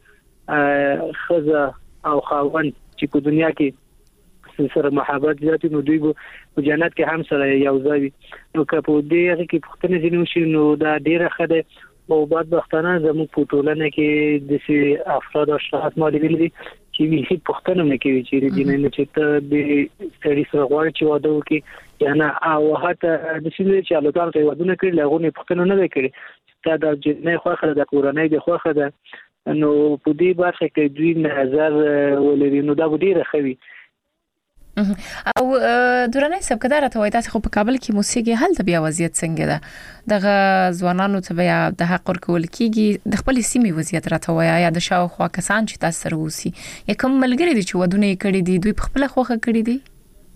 هغه خزه او خاون چې په دنیا کې سره محبت زیات نو دوی په جنت کې هم سره یو ځای نو که په دې کې پښتنه جنو شي نو دا ډیره خده او بدبختانه زموږ په ټولنه کې د افراد او شخص مالي دي چې وی پښتنه نه کوي چې د نه چې ته د سړي سره غواړي چې واده وکړي یا نه او هغه د شي چې الله تعالی ته ودونه کړی لغونه پښتنه نه کړی تا د جنې خوخه د کورنۍ د خوخه ده نو په دې برخه کې دوی نظر ولري نو دا ډیره خوي او درنه سب کدار ته وای تاسو په کابل کې موسیقي حل د بیا وضعیت څنګه ده دغه ځوانانو ته بیا د حق ورکول کیږي د خپل سیمې وضعیت راته وای یا د شاوخوا کسان چې تاسو سره وسی یکم ملګری دي چې ودونه کړي دي دوی په خپل خوخه کړي دي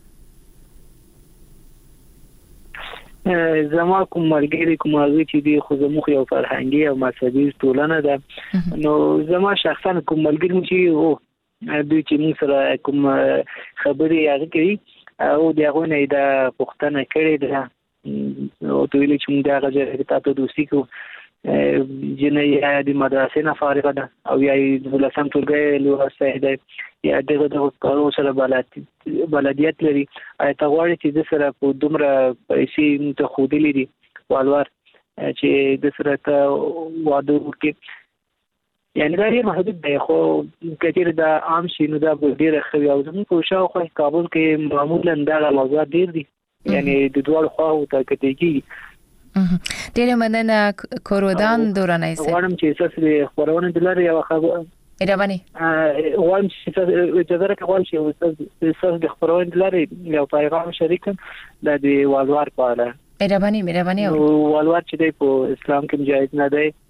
زما کوم ملګری کوم هغه چې دی خو زموږ یو فرهنګي او مذهبي ټولنه ده نو زما شخصا کوم ملګری چې دوی چې موږ سره کوم خبري هغه کوي او دغه نه د پښتنه کړي ده او دوی چې موږ هغه ځای ته دوستي کو جنې د مدرسې نه فارغ ده او یا د لسم ټولګي لوسته ده یا دغه کارو سره بلدیت لري ته غواړي چې د سره په دومره پیسې ته خودلې دي والوار چې د سره ته واده وکړي یعنی دا ډیر محدود دی خو کثیر د عام شینو دا ډیر خوي او زموږ په شاوخوا کابل کې معمولا دا موضوعات ډیر دي یعنی د دوه خواو ته کېږي ډیر مننه کورودان دورانه سي غواړم چې تاسو خبرونه دلاره یو خبر مهرباني غواړم چې اجازه راکړم چې استاد د خبرونه لري یو پیغام شریکم د والوار په اړه مهرباني والوار چې په اسلام کې جایز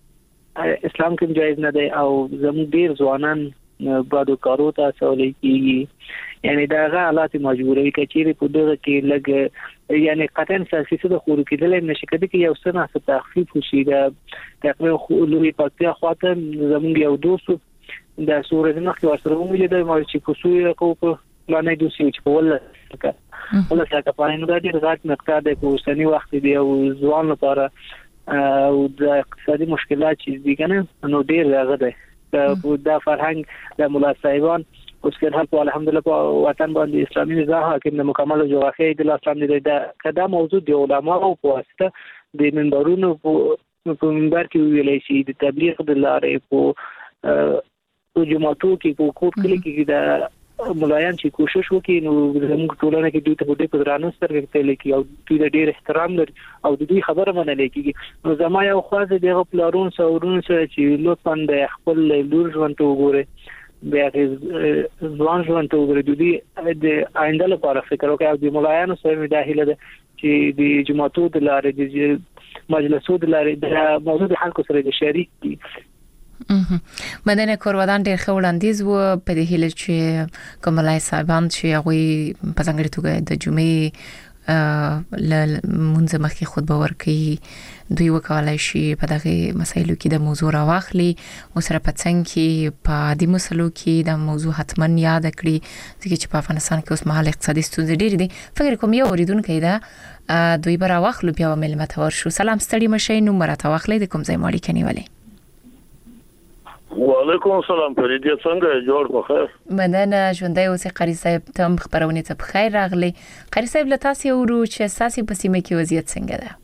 نه دی او زموږ ډیر ځوانان بادو کارو ته سولې کیږي یعنی دا حالات مجبوري کوي په دغه کې لګ یعنی قطعا سیاسي د خورو کېدل نشي کېدی چې یو څه نه تخفیف وشي دا تقریبا خولوي پاتیا خاطر زموږ یو دوست د سورې مخکې ورسره ومولیدل ما چې کوسوي کو په پلانې دوسی چې په ولا څنګه پاین دا ډیر غاټ مقدار د اوسنی وخت دی او ځوان لپاره او د اقتصادي مشکلات چې دي کنه نو ډیر راغلی دی دا فرهنګ د مولا صاحبان اوس کې حال په الحمدلله په وطن باندې اسلامي نظام حاکم د مکمل جغرافیې د اسلام دی دا کدا موضوع د علماء په واسطه د منبرونو په منبر کې ویلې شي د تبلیغ د لارې په جماعتو کې په کوټ کې د ملایان چې کوشش وکړي نو زموږ ټولنه کې دوی ته په دې درانه سترګې ته لیکي او دوی د ډېر احترام لري او د دوی خبره منل کېږي نو زما یو خاصه دغه پلارون سورون سره چې لطفا د خپل لور ژوند ته وګوري بیا ځوان ژوند ته وګوري دوی د آینده لپاره فکر وکړي او د ملایانو سره مداخله ده چې د جماعتو د لارې د مجلسو د لارې د موضوع د خلکو سره د شریک دي مدنه کورودان ډېر ښه وړاندیز و په دې هیله چې کوملای صاحبان چې هغه په ځانګړي توګه د جمعې منځ مخکې خطبه ورکړي دوی وکولای شي په دغه مسایلو کې د موضوع راوخلي او سره په څنګه کې په دې مسلو کې د موضوع حتما یاد کړي چې په افغانستان کې اوس مهال اقتصادي ستونزې ډېرې دي فکر کوم یو اوریدونکو دا دوی به راوخلو بیا ملمت ورشو سلام ستړي مشه نو مرته واخلې د کوم ځای مالي کني ولې وعلیکم السلام فريدي څنګه جوړ په خیر مننه ژوندۍ اوسې قاری صاحب تم خبرونه ته بخیر راغلی قاری صاحب له تاسو ورو چې تاسو په سیمه کې وضعیت څنګه ده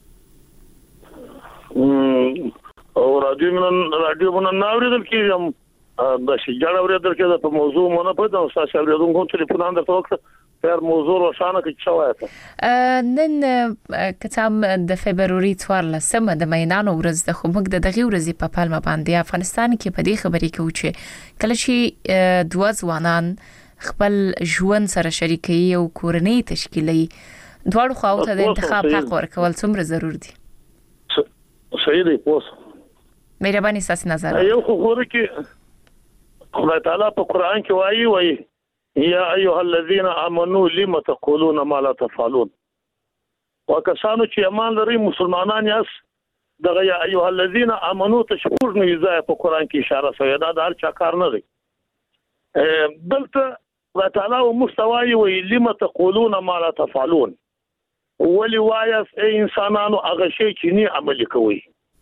او رادیو من ناوریدل کېږم د شجاع اوریدل کې په موضوع مونږ په تاسو اوریدونکو ټلیفون اندر توګه پر موضوع روښانه کې شوایته نن کتاب د فبرवरी 14 د مینانو ورځ د خمک د دغه ورځې په پالما باندې افغانستان کې په دې خبرې کې و چې کله چې دوه ځوانان خپل ژوند سره شریکي او کورنۍ تشکیلي دواړو خواو ته د انتخاب حق ورکول څومره ضرور دي صحیح دی پوس مهرباني تاسو نظر یو خو کې خدای تعالی په قران کې وایي یا ایها الذين امنوا لما تقولون ما لا تفعلون وکسانو چې ایمان لري مسلمانان یاس دغه یا ایها الذين امنوا تشکر نه یزای په قران کې اشاره شوی دا د هر چا کار نه دی دلته الله تعالی او مستوای وی لما تقولون ما لا تفعلون ولي وایس انسانانو هغه شی چې نه عمل کوي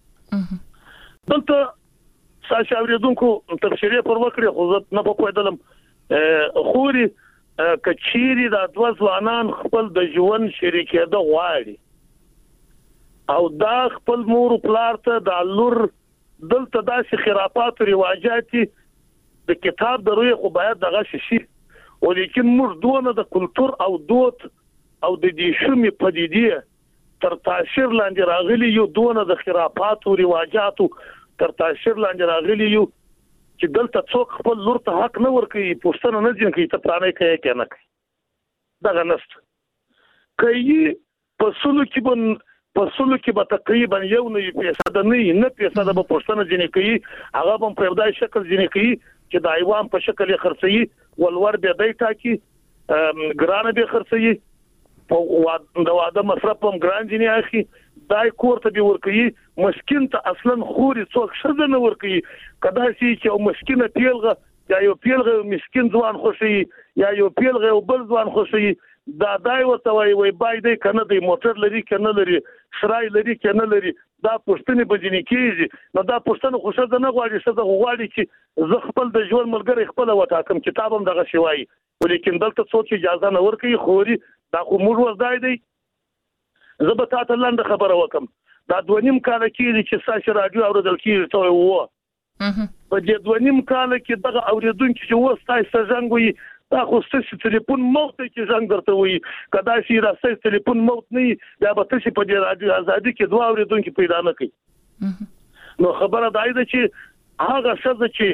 دلته ساشه اوریدونکو تفسیرې پر وکړي خو نه په پوهیدلم خوري کچيري د دوه ځوانان خپل د ژوند شریکېده غواړي او دا خپل مور پلار ته د لور دلته داسې خرافات او رواجات د کتاب د روي خو باید دغه شي ولیکن موږ دونه د کلچر او دود او د دې شومې پدیدې تر تاثیر لاندې راغلي یو دونه د خرافات او رواجات تر تاثیر لاندې راغلي یو چې دلته څوک خپل لور ته حق نه ورکوي پښتنه نه ځین کوي ته پرانه کوي کنه دا غنست کوي په سلو کې به تقریبا یو نه پیسې نه پیسې د پښتنه ځین کوي هغه په پردای شکل ځین کوي چې د ایوان په شکل خرڅي ولور به دای تاکي ګرانه به خرڅي په د واده مصرف هم ګران ځین اخی دای کور ته به ورکوي مسکین ته اصلا خوري څوک شرد نه ورکوي کدا شي چې مسکینه پیلغه یا یو پیلغه مسکین ځوان خوشي یا یو پیلغه او بل ځوان خوشي دا دای وته وای بای دی کنه دی موټر لري کنه لري شرای لري کنه لري دا پښتني بجنی کیږي نو دا پښتنه خوشا نه غواړي څه غواړي چې زه خپل د ژوند ملګری خپل وټاکم کتابم دغه شوی ولیکن دلته څوک اجازه نه ورکوي خوري دا خو موږ وځای دی زه به تاسو لاندې خبره وکم دا 2.5 کال کې چې ساشه رادیو اوریدل کیږي ته و په دې 2.5 کال کې دغه اوریدونکو چې وستای سزنګوي دا خو ستاسو ټلیفون موت کې څنګه درته وي کدا چې راستای ټلیفون موت نه دا به تاسو په دې رادیو ازادي کې دوه اوریدونکو پیدا نه کوي نو خبره دا ده چې هغه څه چې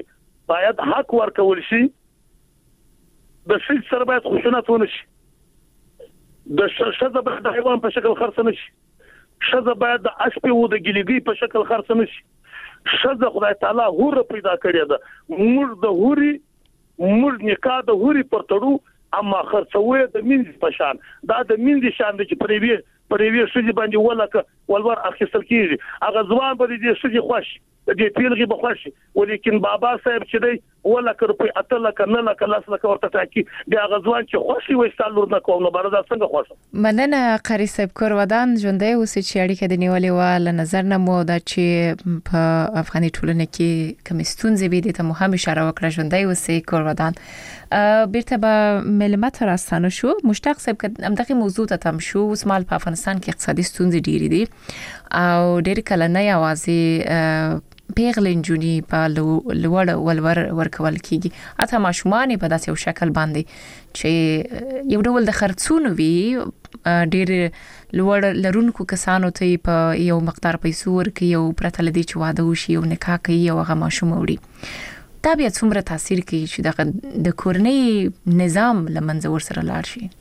باید حق ورکول شي د شي سره باید خشونت ونشي د شذ باید د حیوان په شکل خرڅ نشي شذ باید د اسپي او د ګلیګي په شکل خرڅ نشي شذ خدای تعالی هور پیدا کړی ده موږ د هوري موږ نکاح د هوري پر تړو اما خرڅوي د مینځ په شان دا د مینځ شان د چې پریوي شذ باندې ولکه ولور اخیستل کیږي هغه ځوان به دې شذ خوش دې پیلغي به خوش ولیکن بابا صاحب چې دی ولکه روپی اتل کنه لکه لاس لکه ورته تاکي د هغه ځوان چې خوشي وي ستالور نه کوم نو بردا څنګه خوش مننه قاری صاحب کور ودان ژوندۍ اوس چې اړیکه د نیولې و ل نظر نه مو دا چې په افغاني ټولنه کې کمستون زبې د ته مهم اشاره وکړه ژوندۍ اوس کور ودان بیرته به ملمت راستانه شو مشتاق صاحب همدغه موضوع ته تم شو اوس مال په افغانستان کې اقتصادي ستونزې ډېرې دي او ډېر کله نه یوازې پیغلین جونی په لوړ ولور ورکول کیږي اته ماشومان په داسې یو شکل باندې چې یو ډول د خرڅونو وی ډېر لوړ لرونکو کسانو ته په یو مقدار پیسې ورکي یو پرته لدی چې واده وشي او نکاح کوي او هغه ماشوم وړي دا بیا څومره تاثیر کوي چې د کورنۍ نظام لمنځه ورسره لاړ شي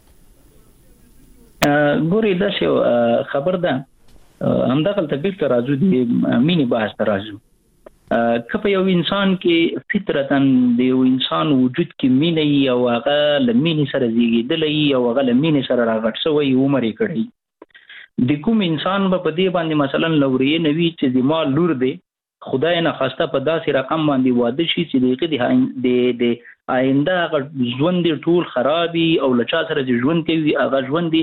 ګوري دا شی خبر ده همدغه تبیل راځو د مینی بحث راځو کله یو انسان کې فطرتاً د یو انسان وجود کې مینه او هغه لمینه سره زیږیدلې او هغه لمینه سره راغټ شوی عمر یې کړی د کوم انسان په دې باندې مثلا لوري نوی چې د مال لور دی خدای نه خواسته په داسې رقم باندې واده شي چې د آینده ژوند ټول خرابي او لچا سره ژوند کوي هغه ژوند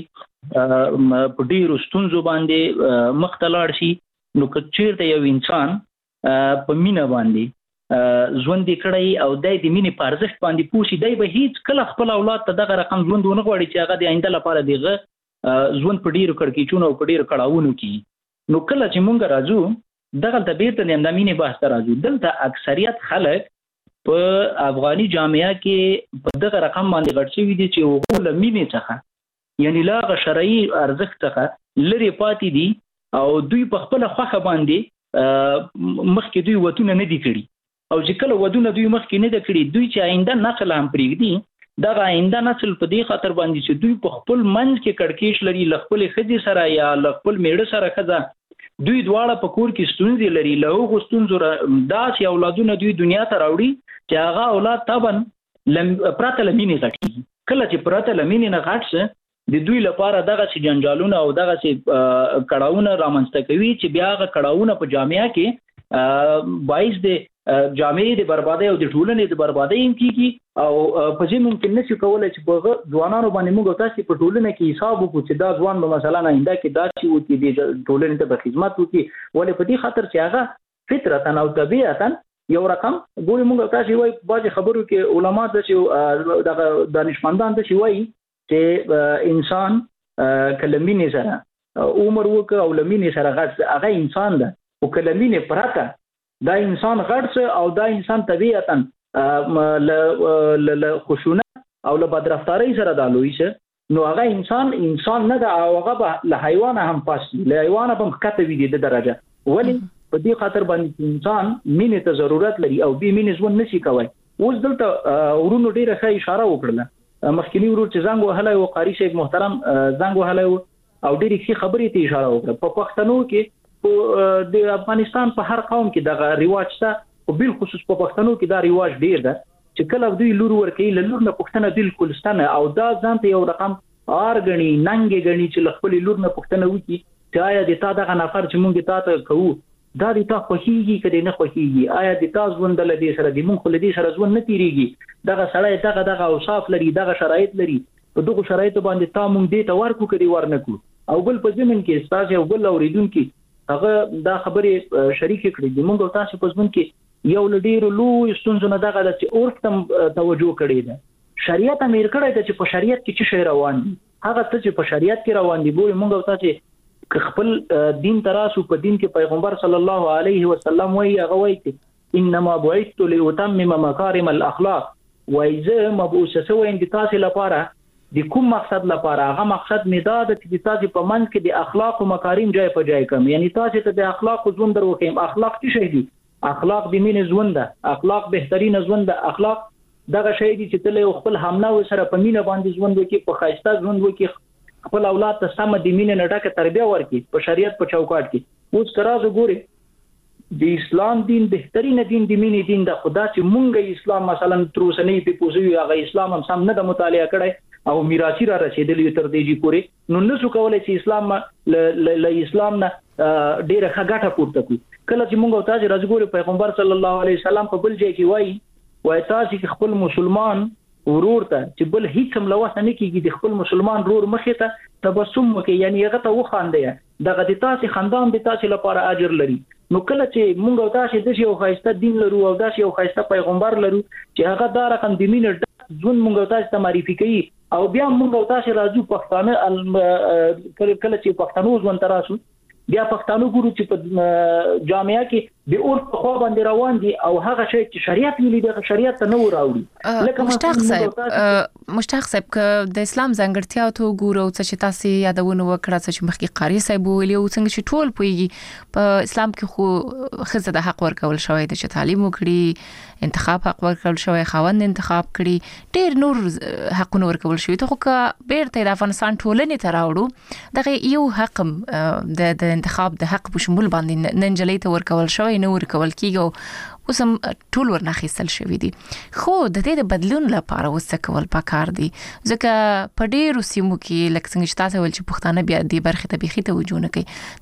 په ډیرو ستونزو باندې مختلار شي نو کچیر یو انسان په مینا باندې ژوند کړی او د مینې په ارزښت باندې پوښي دی به هیڅ کله خپل اولاد ته دغه رقم ژوند ونه غواړي چې هغه د آینده لپاره دغه ژوند په ډیرو کړکېچونو او په ډیرو کړهونو کې نو کله چې مونږ راځو دغه د بیرته د مینې بحث راځو دلته اکثریت خلک په افغاني جامعه کې په دغه رقم باندې غټ شوی دي چې هغه لمینې څخه یعنی لا شرعي ارزښت څخه لري پاتې دي او دوی په خپل خوخه باندې مخکې دوی وتونه نه دي کړی او چې کله ودونه دوی مخکې نه دي کړی دوی چې آینده نسل هم پرېږدي دا آینده نسل په دې خاطر باندې چې دوی په خپل منځ کې کړکېچ لري خپل خځې سره یا خپل میړه سره خځه دوی دواړه په کور کې ستونزې لري له هغو ستونزو داسې اولادونه دوی دنیا ته راوړي چې هغه اولاد طبعا پرته لمینې غټي کله چې پرته لمینې نه غټ شه د دوی لپاره دغه سي جنجالونه او دغه سي کړهونه رامنځته کوي چې بیا هغه کړهونه په جامعه کې باعث د جامعې د بربادۍ او د ټولنې د بربادۍ کیږي او په دې ممکن نشي کولای چې په ځوانانو باندې موږ تاسو په ټولنه کې حساب وکړو چې دا ځوان به مثلا آینده کې داسې وي چې د ټولنې ته خدمت وکړي ولې په دې خاطر چې هغه فطرتاً او طبيعتاً یو رقم ګوري موږ تاسو وایي باج خبرو کې علما د دانشمندان د شي وایي چې انسان کلمینه سره عمر وک او لمینه سره غټ هغه انسان ده او کلمینه پراته دا انسان غټ او دا انسان طبيعتاً ل خشونه او له بدرفتاری سره دالوي شه نو هغه انسان نه ده او هغه له حیوان هم پاس له حیوان هم کته وي د درجه ولی په دې خاطر باندې انسان مینه ته ضرورت لري او به مینه ژوند نشي کولای اوس دلته ورونو ډیره ښه اشاره وکړه مخکینی ورور چې زنګ وهلای او قاری شیخ محترم زنګ وهلای او ډېری ښه خبرې ته اشاره وکړه په پښتنو کې د افغانستان په هر قوم کې دغه ریواج شته او بل خصوص په پښتنو کې دا ریواج ډېر ده چې کله دوی لور ورکوي لور نه پښتنه بالکل ستنه او دا ځان ته یو رقم ارګنی ننګ غنی چې خپل لور نه پښتنه وکي چې آیا د تا دغه نفر چې مونږ تا ته کوو دا د تا خوښیږي کله نه خوښیږي آیا د تا ژوند له دې سره د مونږ له دې سره ژوند نه تیریږي دغه سړی دغه اوصاف لري دغه شرایط لري په دغه شرایط باندې تا مونږ دې ته ورکو کړي ورنکو او بل په ځمن کې استاد یو بل اوریدونکو هغه دا خبره شریک کړي د مونږ تاسو په ځمن کې یو لډیر لوی ستونزه نه دغه چې اورف تم توجه کړي ده شریعت امیر کړی چې په شریعت کې څه شی روان دي هغه څه چې په شریعت کې روان دي ګوري مونږ تاسو خپل دین تراسو په دین کې پیغمبر صلی الله علیه وسلم وایي هغه وایي انما بعثت لاتمم مکارم الاخلاق وایزه مبعوث شوی د تاسو لپاره د کوم مقصد لپاره هغه مقصد می دا چې تاسو په منځ کې د اخلاق او مکارم ځای په ځای کوم یعنی تاسو ته د اخلاق ژوند دروکم اخلاق څه شي دي اخلاق د مینې ژوند ده، اخلاق بهترین ژوند ده. اخلاق دغه شی دي چې تل خپل همنو سره په مینه باندې ژوند وکړي، په خاصه ژوند وکړي، خپل اولاد ته سم د مینې نه ډکه تربیه ورکړي په شریعت په چوکاټ کې. اوس کراځو ګوري د اسلام دین بهترین دین د مینې دین د خدا چې مونږه اسلام مثلا تر اوسه نه پیپوزي هغه اسلام هم سم نه د مطالعه کړي او میراثي را رسیدلی تر دې جی پوري نو نسو کولای چې اسلام له اسلام نه ډیره ښه پورته کړو. کله چې مونږ او تاسو راځو پیغمبر صلی الله علیه وسلم په بل ځای کې وای تاسو کې خپل مسلمان ورور ته چې بل هیڅ هم لوسه نه کیږي د خپل مسلمان ورور مخې ته تبسم وکړي، یعنی هغه ته وخاندي، دغه د تاسو خاندان د تاسو لپاره اجر لري. نو کله چې مونږ او تاسو د یو خاصه دین لرو او د یو خاصه پیغمبر لرو چې هغه دا رقم د مینې ځون مونږ او تاسو ته معرفي کوي او بیا مونږ او تاسو راځو پښتانه کله چې پښتنو ځون تراسو بیا پښتانو ګورو چې په جامعه کې د اور په خوا باندې روان دي او هغه شی چې شریعت ویلي د شریعت ته نه وراوړي. لکه مشتاق صاحب که د اسلام ځانګړتیا ته ګورو چې تاسو یادونه وکړه چې مخکې قاری صاحب ویلي او څنګه چې ټول پويږي په اسلام کې خو خزه د حق ورکول شوی د چې تعلیم وکړي، انتخاب حق ورکول شوی، خاوند انتخاب کړي، ډېر نور حقونه ورکول شوی. ته خو که بیرته د افغانستان ټولنې ته راوړو دغه یو حق د انتخاب د حق په شمول باندې ننجلې ته ورکول شوی نه ورکول کیږي، اوس هم ټول ورناخیستل شوی دي. خو د دې د بدلون لپاره وسه کول پکار دي ځکه په ډېرو سیمو کې لکه څنګه چې تاسو ول چې پښتانه بیا د برخې ته بيخي توجه نه کوي،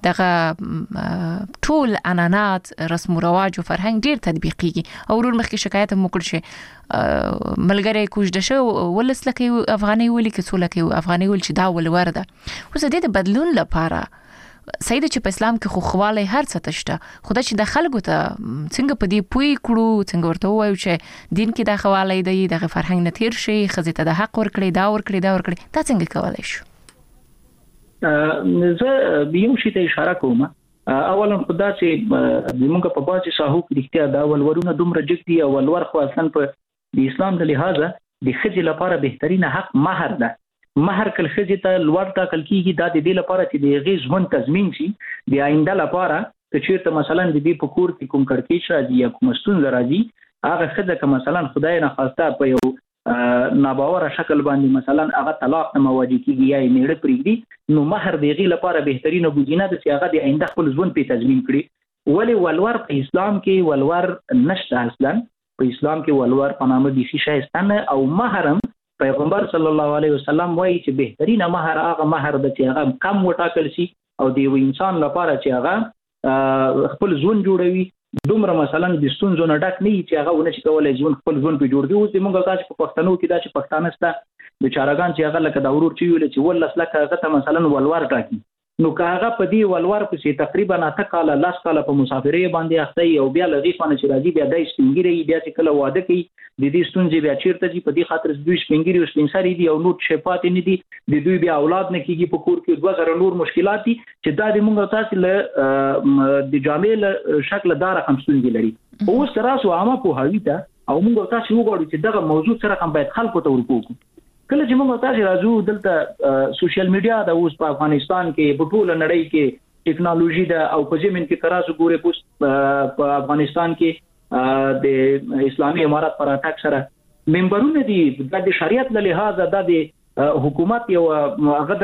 دغه ټول عنعنات رسم او رواج او فرهنګ ډېر تطبیقيږي او ورور مخکې شکایت هم وکړ شي ملګری کوژده شو ولسلکه افغاني ولي کې څولکه افغاني ول چې دا ول ورده. اوس د دې د بدلون لپاره سید چې په اسلام کې خو خواله هر څه تشته، خدای چې د خلکو ته څنګه په دې پوي کړو، څنګه ورته وایو چې دین کې د خواله دی د فرهنګ نتیر شي، خزه ته د حق ورکړي دا ورکړي دا څنګه کولای شو؟ زه به یو شی ته اشاره کوم. اولا خدای چې موږ په باسي ساحو کې اختیار دا ولورونه دومره جګ دي او ولور خو اصلا په د اسلام د لحاظه د خځې لپاره بهترینه حق مہر ده. مہر کل خځې ته لوړ ټاکل کیږي دا د دې لپاره چې د غیز ژوند تضمین شي د آینده لپاره چې چیرته مثلا د دې په کور کې کوم کړکېچ راځي یا کوم ستونزه راځي هغه خځه که مثلا خدای نه خواسته په یو ناباوره شکل باندې مثلا هغه طلاق نه مواجه کیږي یا یې میړه پرېږدي نو مہر د غي لپاره بهترینه ګزینه ده چې هغه د آینده خپل ژوند په تضمین کړي. ولی ولور په اسلام کې ولور نشته، اصلا په اسلام کې ولور په نامه د شي شایستانه او مہرم پیغمبر صلی الله علیه وسلم وایي چې بهترینه مہر هغه مہر د چې هغه کم وټاکل شي او د یو انسان لپاره چې هغه خپل ژوند جوړوي دومره مثلا د ستونزو نه ډک نه چې هغه ونه شي کولای ژوند خپل ژوند په جوړ دی. اوس موږ تاسو په پښتنو کې دا چې پښتانه ستا د چارګان چې هغه لکه د ورور چې ویل چې ولس لکه هغه ته مثلا ولور ټاکي نو که هغه په دې ولور پسې تقریبا 8 کاله لاس کاله په مسافرۍ باندې اخته او بیا لږی فانه چې راځي بیا د سپینګری بیا چې کله واده کوي د دې ستونزې بیا چیرته دي په دې خاطر دوی سپینګری او سپینسری دي او نور شفات نه دي د دوی بیا اولاد نه کیږي په کور کې 2000 نور مشکلات دي چې دا د موږ تاسو له د جامع شکل دار هم ستونزې لري. اوس تاسو عامه په هاوی ته او موږ تاسو وګورئ چې دغه موضوع سره هم باید خلکو ته ورکوو. کله چې موږ تاسو راځو دلته سوشل میډیا د اوس په افغانستان کې په ټوله نړۍ کې ټیکنالوژي ده او په زمين کې تراسو ګوري په افغانستان کې د اسلامي امارات پر اټاک سره ممبرونه دي د شریعت له لحاظه د حکومت یو هغه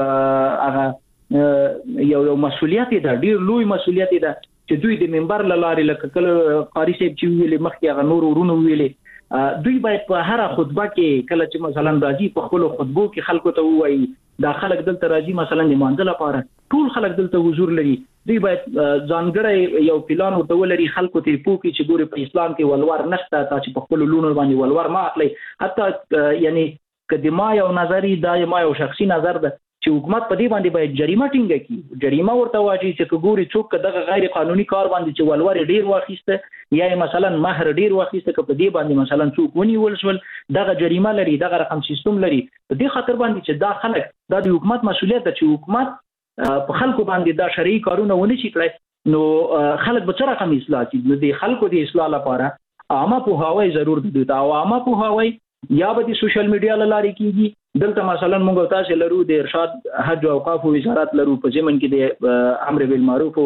د یو مسولیت ده، ډیر لوی مسولیت ده چې دوی د منبر لارې لکه کله قاری صاحب چې ویلي مخکې هغه نور ورونو ویلي دوی باید په هر خطبه کې کله چې مثلا راځي په خپل خطبو کې خلکو ته وایي دا خلک دلته راځي مثلا د مانځل لپاره ټول خلک دلته حضور لري، دوی باید ځانګړی یو پلان ورته ولري خلکو ته پوکي چې ګوري په اسلام کې ولور نشته تاسو په خپل لونو باندې ولور ما اخلي. حتی یعنی کدی ما یو نظری دا ما یو شخصي نظر ده چې حکومت په دې باندې باید جریمه ټینګه کړي، جریمه ورته واچي چې ګوري څوک دغه غیر قانوني کار باندې چې ولور ډیر واخیسته یا مثلا مہر ډیر واخیسته که په دې باندې مثلا څوک ونیول شول دغه جریمه لري، دغه رقم سیستم لري. په دې خاطر باندې چې دا خلک دا د حکومت مسولیت ده چې حکومت په خلکو باندې دا شرعي کارونه ونی شي کړی نو خلک به څه رقم اصلاح کړي. د خلکو د اصلاح لپاره عامه پوهاوی ضرور دی او عامه پوهاوی یا به د سوشل میډیا لارې کیږي. دلته مثلا موږ تاسو لرو د ارشاد حج او اوقاف وزارت لرو په ضمن کې د امر بالمعروف او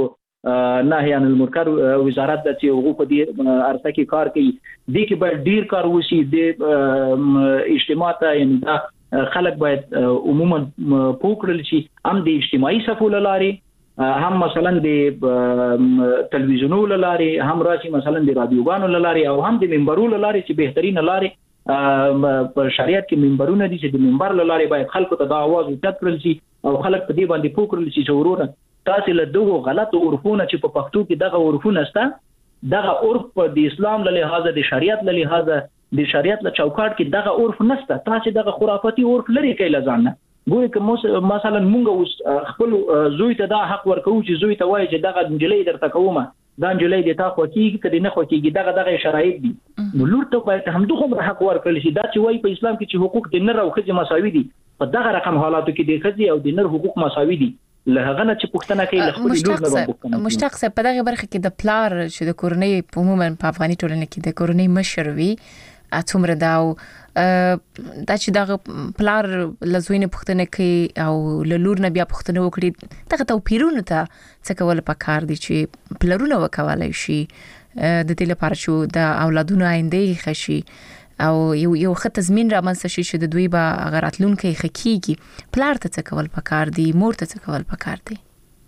نهي عن المنکر وزارت د چې هغه په دې ارڅه کې کار کوي د کې باید ډیر کار وشي د اجتماع ته یعنی دا خلک باید عموما پوکړل شي هم د اجتماعي صفو لارې هم مثلا د تلویزیونونو لارې هم راشي مثلا د رادیوګانو لارې او هم د منبرونو لارې چې بهترین لارې په شریعت کې منبرونه دي چې د منبر لارې باید خلکو ته دا आवाज اوچت کړل شي او خلک په دې باندې پوکړل شي چې ورونه تاسو له دغه غلطو عرفونو چې په پښتو کې دغه عرفونه سته دغه عرف د اسلام له لحاظه د شریعت له لحاظه د شریعت له چوکاټ کې دغه عرف نشته تاسو دغه خرافاتي عرف لري کې لزانه ګوري که مثلا مونږ خپل زوی ته دا حق ورکو چې زوی ته وایي چې دغه انجلۍ درته کومه دا انجلۍ د تا خو کېږي کدي نه خو کېږي دغه شرایط دي نو لور ته باید هم دغه حق ورکړل شي دا چې وایي په اسلام کې چې حقوق د نر او ښځې مساوي دي په دغه رقم حالاتو کې د ښځې او د نر حقوق مساوي دي له هغه نه چې پښتنه کوي له خپل لور نه وبکنه مشتاق صاحب په دغه برخه کې د پلار چې د کورنۍ عموما په افغاني ټولنه کې د کورنۍ مشر وي اتومره داو دا چې دغه پلار لزوینه پښتنه کوي او له لور نه بیا پښتنه وکړي دغه توپیرونه ته څه کول پکار دي چې پلرونه وکولای شي د دې لپاره چې د اولادونو آینده خشي او یو خط تضمین را منځ شي چې د دوی به غراتلونکو خکېږي پلار ته څه کول پکار دي مور ته څه کول پکار دي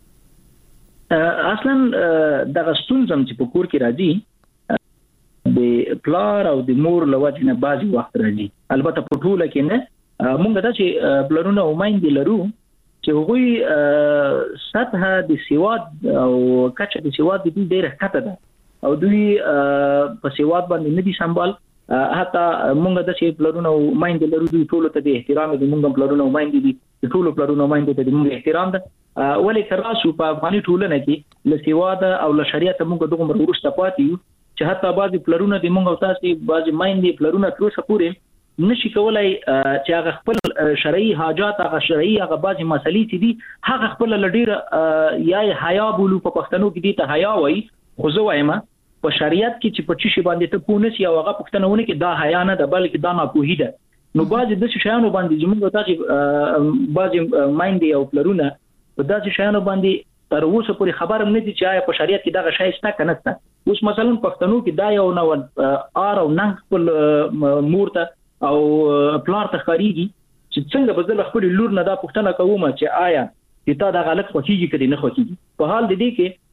اصلا د غستونزم چې په کور کې راځي د پلار او د مور لوجه نه بازي وخت راځي البته په ټوله کې نه مونږ دا چې پلرونه او مایندې لرو چې هغوی سطح د سواد او کچه د سواد د ډیره ښکته ده او دوی په سواد باندې نه دي سنبال حتی مونږ د چې پلرونه او مایندې لرو دوی ټول ته د احترام د مونږ پلرونه او مایندې دي ټول پلرونه او مایندې ته د مونږ احترام ده ولې تراسو په افغاني ټولنه کې له سواد او له شریعت مونږ دغه مرورسته پاتې یو چې حتی بعضی پلرونه د مونږ او تاسو بعضی مایندې پلرونه تر اوسه پورې نشي کولای چې هغه خپل شرعي حاجات هغه شرعي هغه بعضی مسلې چې دي هغه خپل لډیر یا حیا بولو په پښتنو کې دي ته حیا وای خو زه وایم په شریعت کې چې په چی باندې ته پونس یا هغه پښتنونه کې دا حیا نه ده بلکې دا ناپوهي ده نو بعضی د شیانو باندې چې موږ تاسو بعضی مایندې او پلرونه په داسې شیانو باندې تر اوسه پورې خبر نه دي چې په شریعت کې دغه شی شته کنه ست اوس مثلا پښتنو کې دا یو نو ار او ننګ خپل مور ته او پلار ته خاريږي چې څنګه بدل خپل لور نه دا پښتنه کومه چې آیا چې تا دا غلط خوږي کړي نه خوږي په حال د دې کې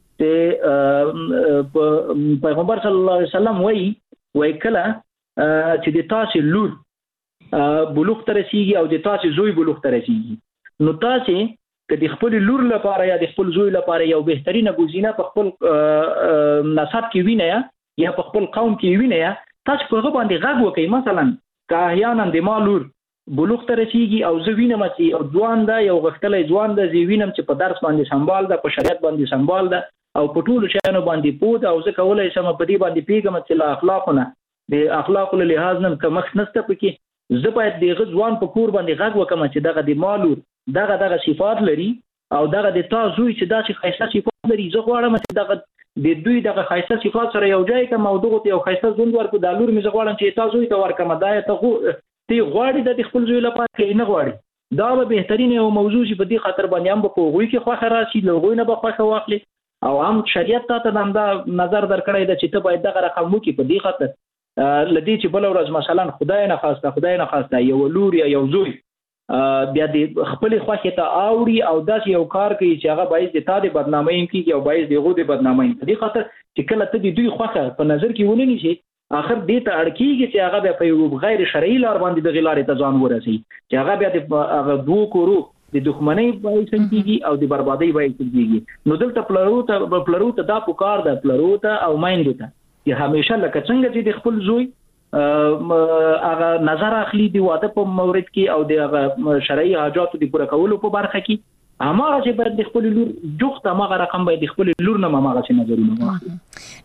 ته پیغمبر صلی الله علیه وسلم وایي کله چې د تاسو لور بلوغ ته رسیږي او د تاسو زوی بلوغ ته رسیږي نو تاسو که د خپل لور لپاره یا د خپل زوی لپاره یو بهترینه ګزینه په خپل نسب کې وینئ یا په خپل قوم کې وینئ تاسو په هغه باندې غږ وکړئ مثلا که احیانا د مالور بلوغ ته رسیږي او زه وینم چې او ځوان ده یو غښتلی ځوان ده زه وینم چې په درس باندې سنبال ده په شریعت باندې سنبال ده او په ټولو شیانو باندې پوه او زه کولای شم په دې باندې پیغام چې له اخلاقونه د اخلاقو له لحاظ نه کمخ نشته پکې زه باید دغه ځوان په کور باندې غږ وکم چې دغه د مالور دغه صفات لري او دغه د تاسو چې داسې خاصه صفات لري زه غواړم چې دغه د دوی دغه خاصه صفات سره یو ځای کوم او دغه یو خاصه ژوند ورکو د لور مې غواړم چې تاسو ته ورکم دا ته غواړي د خپل ځوی لپاره کې نه غواړي دا به بهترینه او موضوع چې په دې خاطر باندې هم په غوي کې خوخه راشي لغوی نه به خوخه واخلي او هم شریعت ته هم دا نظر درکړی د چې ته باید دغه رقم وکړي په دې خاطر لدی چې بل ورځ مثلا خدای نه خواسته یو لور یا یو زوی بیا د خپل خوخه ته اوړي او داس یو کار کوي چې هغه باعث د تا د بدنامۍ کیږي او باعث د غو د بدنامۍ په دې خاطر چې کله ته د دوی خوخه په نظر کې ونی شي اخر دې ته اړکیږي چې هغه بیا په یو غیر شرعي لار باندې د غلارې ته ځان ورسي چې هغه بیا د هغه دوه کورو د دښمنۍ باعث کیږي او د بربادۍ باعث کیږي نو دلته پلرو ته دا پکار ده پلرو ته او مایندو ته چې همیشه لکه څنګه چې د خپل زوی هغه نظر اخلي دی واده په مورد کې او د شرعي حاجاتو د پوره کولو په برخه کې هغه چې باید د خپل لور جوخت هغه رقم باید د خپل لور نه هغه څه نظرونه واخلي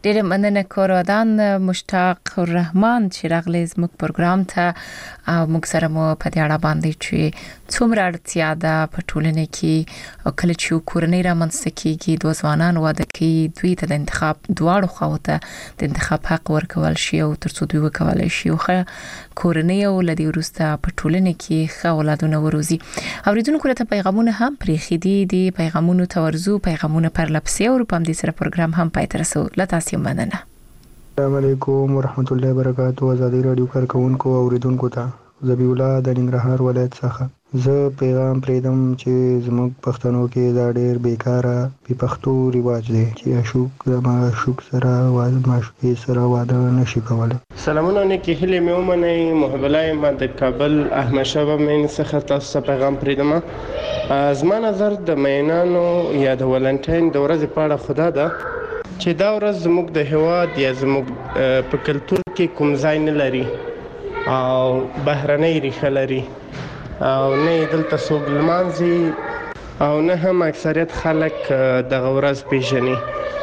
ډېر مننه کورودان مشتاق الرحمن چې راغلی زموږ پروګرام ته او موږ سره مو په دې اړه باندې چې څومره اړتیا ده په ټولنه کې او کله چې کورنۍ رامنځته کیږي د ځوانانو واده کوي دوی ته د انتخاب دواړو خواته د انتخاب حق ورکول شي او ترڅو دوی وکولای شي او کورنۍ او لدی ورسته په ټولنه کې ښه اولادونه وروزي. اوریدونکو ته پیغامونه هم پرې خېدي دي پیغامونو تورزو پیغامونه پر لپسې او په دې سره پروګرام هم پای ته رسو. لتاسو مننه. السلام علیکم ورحمت الله وبرکاتہ. آزادی رادیو کارکونکو اوریدونکو ته ذبیح الله د ننګرهار ولایت څخه زه پیغام پریدم چې زموږ پښتنو کې دا ډېر بیکاره بې پښتو رواج دی چې اشوک د معشوق سره واده معشوقې سره واده نشي کولی. سلامونه نیکی هیلې مې ومنئ. محب الله ما د کابل احمد شاه بابا څخه تاسو ته پیغام پریدم. زما نظر د مینانو یا د ولنټاین د ورځې په اړه خدا ده چې دا ورځ زموږ د هېواد یا زموږ په کلتور کې کوم ځای نه لري او بهرنۍ ریښه لري او نه دلته څوک لمانځي او نه هم اکثریت خلک دغه ورځ پیژني.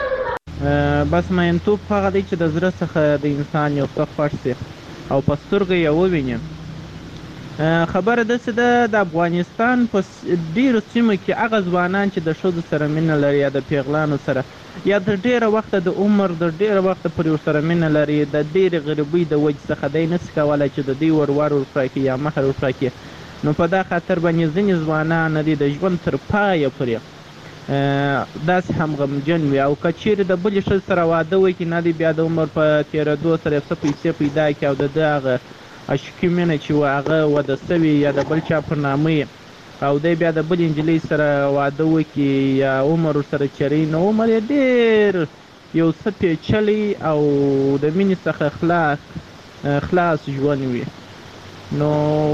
بس مینتوب هغه دی چې د زړه څخه د انسان یو څه خوښ شي او په سترګو یې وویني. خبره داسې ده د افغانستان په ډېرو سیمو کې هغه ځوانان چې د ښځو سره مینه لري یا د پیغلانو سره یا د ډېره وخته د عمر د ډېره وخته پورې ورسره مینه لري د ډېرې غریبۍ د وجې څخه دی نشي کولی چې د دوی ور ورکړي یا مهر ورکړي. نو په دا خاطر باندې ځینې ځوانان دي د ژوند تر پایه پورې داسې هم غمجن وي او که چیرې د بلې ښځې سره واده وکړي نه دی بیا د عمر په تېرېدو سره څه پیسې پیدا کړي او د ده هغه عشقي مینه چې هغه واده سوي یا د بل چا پر نامه او دی بیا د بل نجلۍ سره واده وکړي یا عمر ورسره چری نو عمر یې ډېر یو څه پیچلی او د مینې څخه خلاص ژوند وي. نو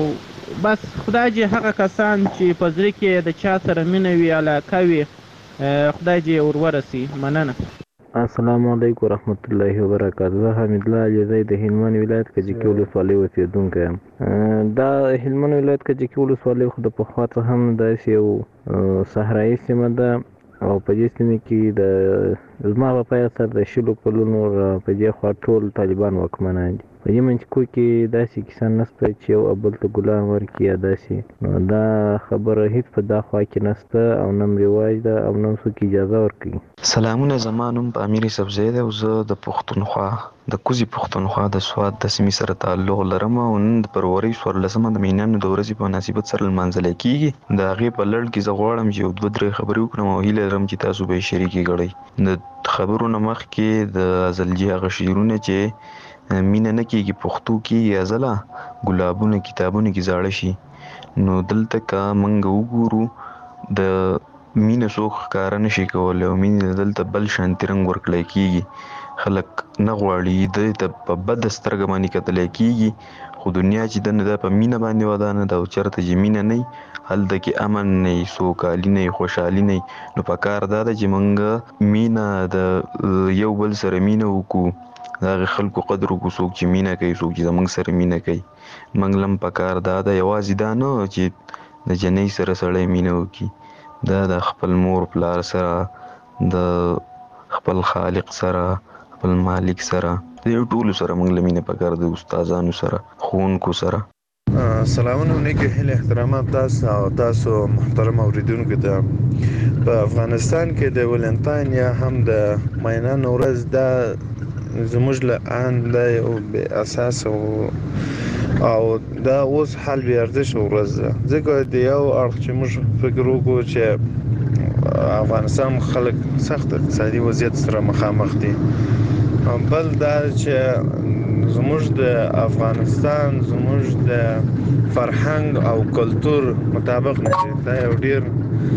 بس خدای دې هغه کسان چې په زړه کې د چا سره مینه وي علاقه وي خدای دې ور ورسي. مننه. السلام علیکم ورحمت الله وبرکاتہ. زه حمید الله علیزی د هلمند ولایت کجکی ولسوالۍ اوسېدونکی یم. دا هلمند ولایت کجکی ولسوالۍ خو د پخوا څخه هم داسې یو صحرایي سیمه ده او په دې سیمه کې د زما په پای سره د شلو کلونو په دې خوا ټول طالبان واکمنان دي. په دې منځ کې داسې کسان نشته چې یو بل ته ګلان ورکړي یا داسې. نو دا خبره هیڅ په دا خوا کې نشته او نه رواج ده او نه څوک اجازه ورکوي. سلامونه. زما نوم امیر یوسفزی دی او زه د پښتونخوا د کوزي پښتونخوا د سوات د سیمې سره تعلق لرم او نن د فروری 14 د مینانو د ورځې په مناسبت سره لمانځل کیږي. د هغې په لړ کې زه غواړم چې یو دوه درې خبرې وکړم او هیله لرم چې تاسو به یې شریکې کړئ. د خبرو نه مخکې د ازلجي هغه شعرونه چې مینه نه کېږي پښتو کې یا ځله ګلابونه کتابونه کې زاړه شي نو دلته که موږ وګورو د مینه څوک ښکاره نشي کولی او مینې دلته بل شانتي رنګ ورکړی کېږي. خلک نه غواړي دې ته په بده سترګه باندې کتلی کېږي خو دنیا چې ده نه ده په مینه باندې ودانه ده او چېرته چې مینه نه وي هلته کې امن نه وي سوکالي نه وي خوشحالي نه وي. نو په کار دا ده چې موږ مینه د یو بل سره مینه وکړو د هغې خلکو قدر وکړو څوک چې مینه کوي څوک چې زموږ سره مینه کوي. موږ لم په کار دا ده یوازې دا نه چې د جنۍ سره سړی مینه وکړي دا د خپل مور پلار سره د خپل خالق سره خپل مالک سره د ټولو سره موږ له مینې په کار د استادانو سره ښوونکو سره. سلامونه نیکې هیلې احترامات تاسو او تاسو محترم اوریدونکو ته. په افغانستان کې د ولنټاین یا هم د مینانو ورځ دا زموږ له ان دا یو بې اساسه او دا اوس حال بې ارزښته ورځ ده ځکه د یو اړخ چې موږ فکر وکړو چې افغانستان خلک سخت اقتصادي وضعیت سره مخامخ دي. بل دا چې زموږ د افغانستان زموږ د فرهنګ او کلتور مطابق نه دي. دا یو ډیر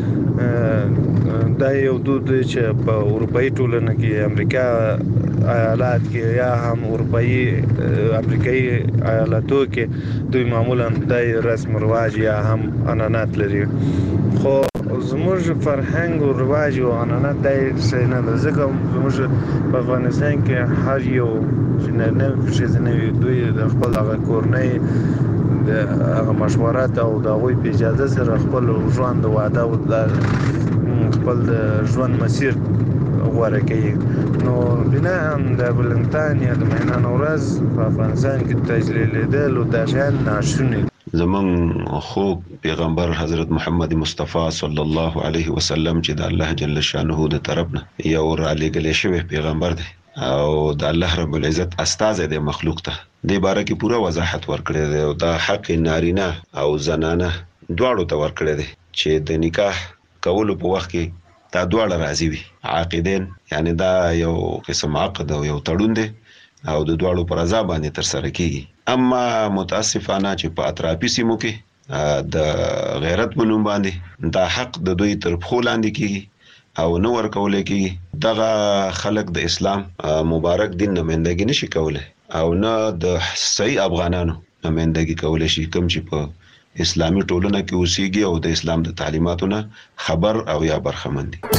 دا یو دود دی چې په اروپایي ټولنه کې امریکا ایالات کې یا هم اروپایي امریکایي ایالاتو کې دوی معمولا د رسم رواج یا هم عنعنات لري خو زموږ فرهنګ او رواج او عنعنات د څه نه ده ځکه زموږ په افغانستان کې هر یو چې نه ښځینه دوی د خپل هغه کورنۍ د هغه مشورات او د هغوی په اجازه سره خپل ژوند واده او خپل د ژوند مسیر غوره کوي. نو بنا هم د ولنټاین یا د مینانو ورځ په افغانستان کې تجلیلیدل او د شان ناشونی زمون خو پیغمبر حضرت محمد مصطفی صلی الله علیه وسلم چې د الله جل شانه د طرف نه یو را لګل شوی پیغمبر دی او د الله رب العزت استاد د مخلوق ته د باره کې پوره وضاحت ورکړی دی او دا حق نارینه او زنانه دواړو ته ورکړی دی چې د نکاح کولو په وخت کې دا دواړه راضي وي. عاقدین یعنی دا یو قسم عقد او یو تړون دی او د دواړو پر رضا باندې تر سره کیږي. اما متاسفانه چې په اطرافي سیمو کې د غیرت بنوم باندې دا حق د دوی تر پخو لاندې کیږي او نو ورکول کیږي. دغه خلق د اسلام مبارک دین نمائندګي نشي کولای او نه د صحیح افغانانو نمائندګي کولای شي کوم چې په اسلامي ټولنه کې اوسېږي او د اسلام د تعلیماتو نه خبر او یا برخمن دي.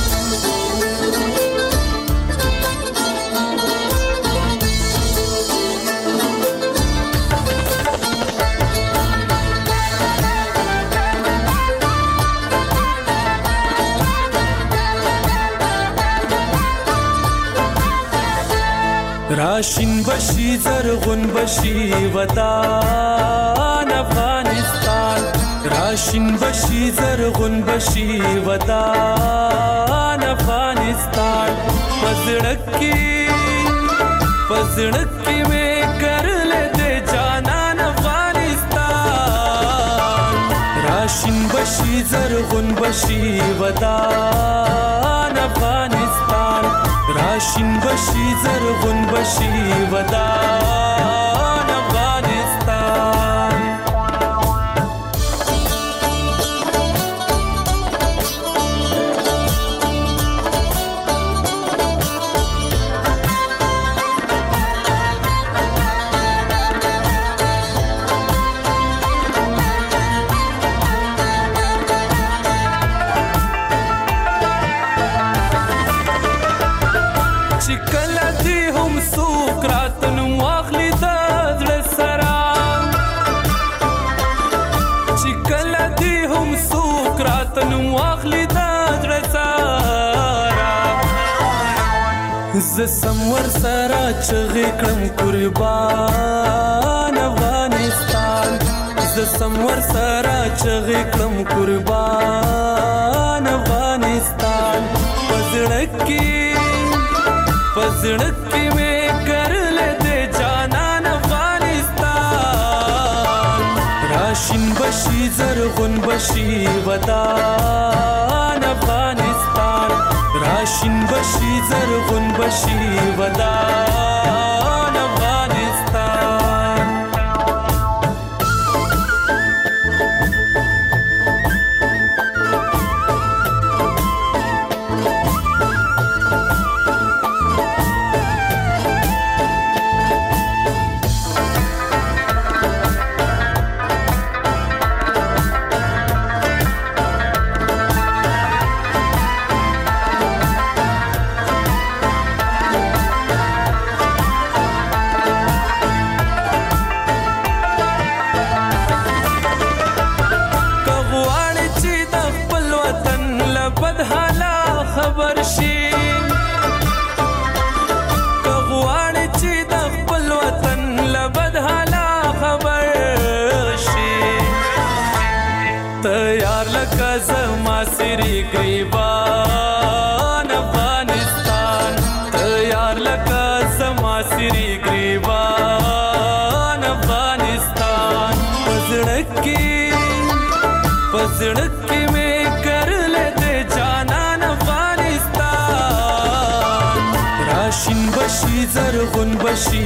راشن بشي زرغون بشي وطن افغانستان، راشن بشي زرغون بشي وطن افغانستان. پزړکی میں کرل دے جانان افغانستان. راشن بشي زرغون بشي وطن افغانستان، راشن بشي زرغون بشي ودان افغانستان. زسمور سرا چغی کړم قربان افغانستان، زسمور سرا چغی کړم قربان افغانستان. پزړکی میں کرل دے جانان افغانستان. راشن بشي زرغون بشي ودان افغانستان، راشن بشي زرغون بشي ودان افغانستان. سری گریبان افغانستان، تیار لکا زما سری گریبان افغانستان. پزړکی میں کرل دے جانان افغانستان. راشن بشي زرغون بشي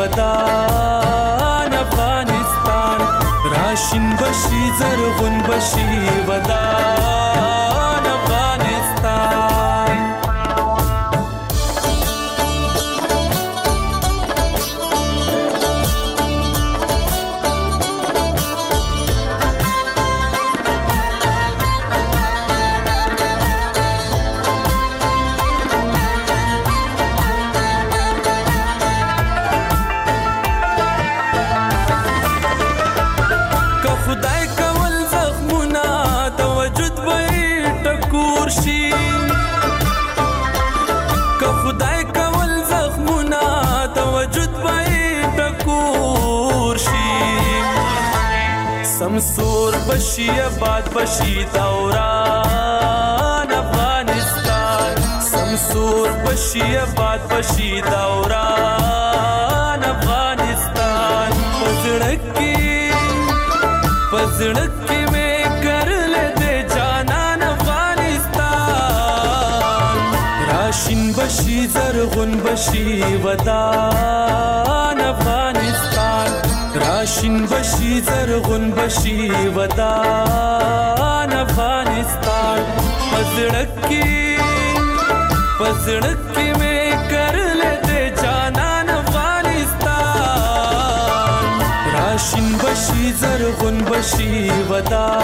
ودان افغانستان، راشن بشي زرغون بشي ودان افغانستان. خدای کول زخمونه د وجود سمسور بشي آباد بشي دوران افغانستان سمسور بشي آباد بشي دوران افغانستان پزړکی میں کرل دے جانان افغانستان راشن بشي زرغون بشي ودان افغانستان راشن بشي زرغون بشي ودان افغانستان پزړکی میں کرل دے جانان افغانستان راشن بشي زرغون بشي ودان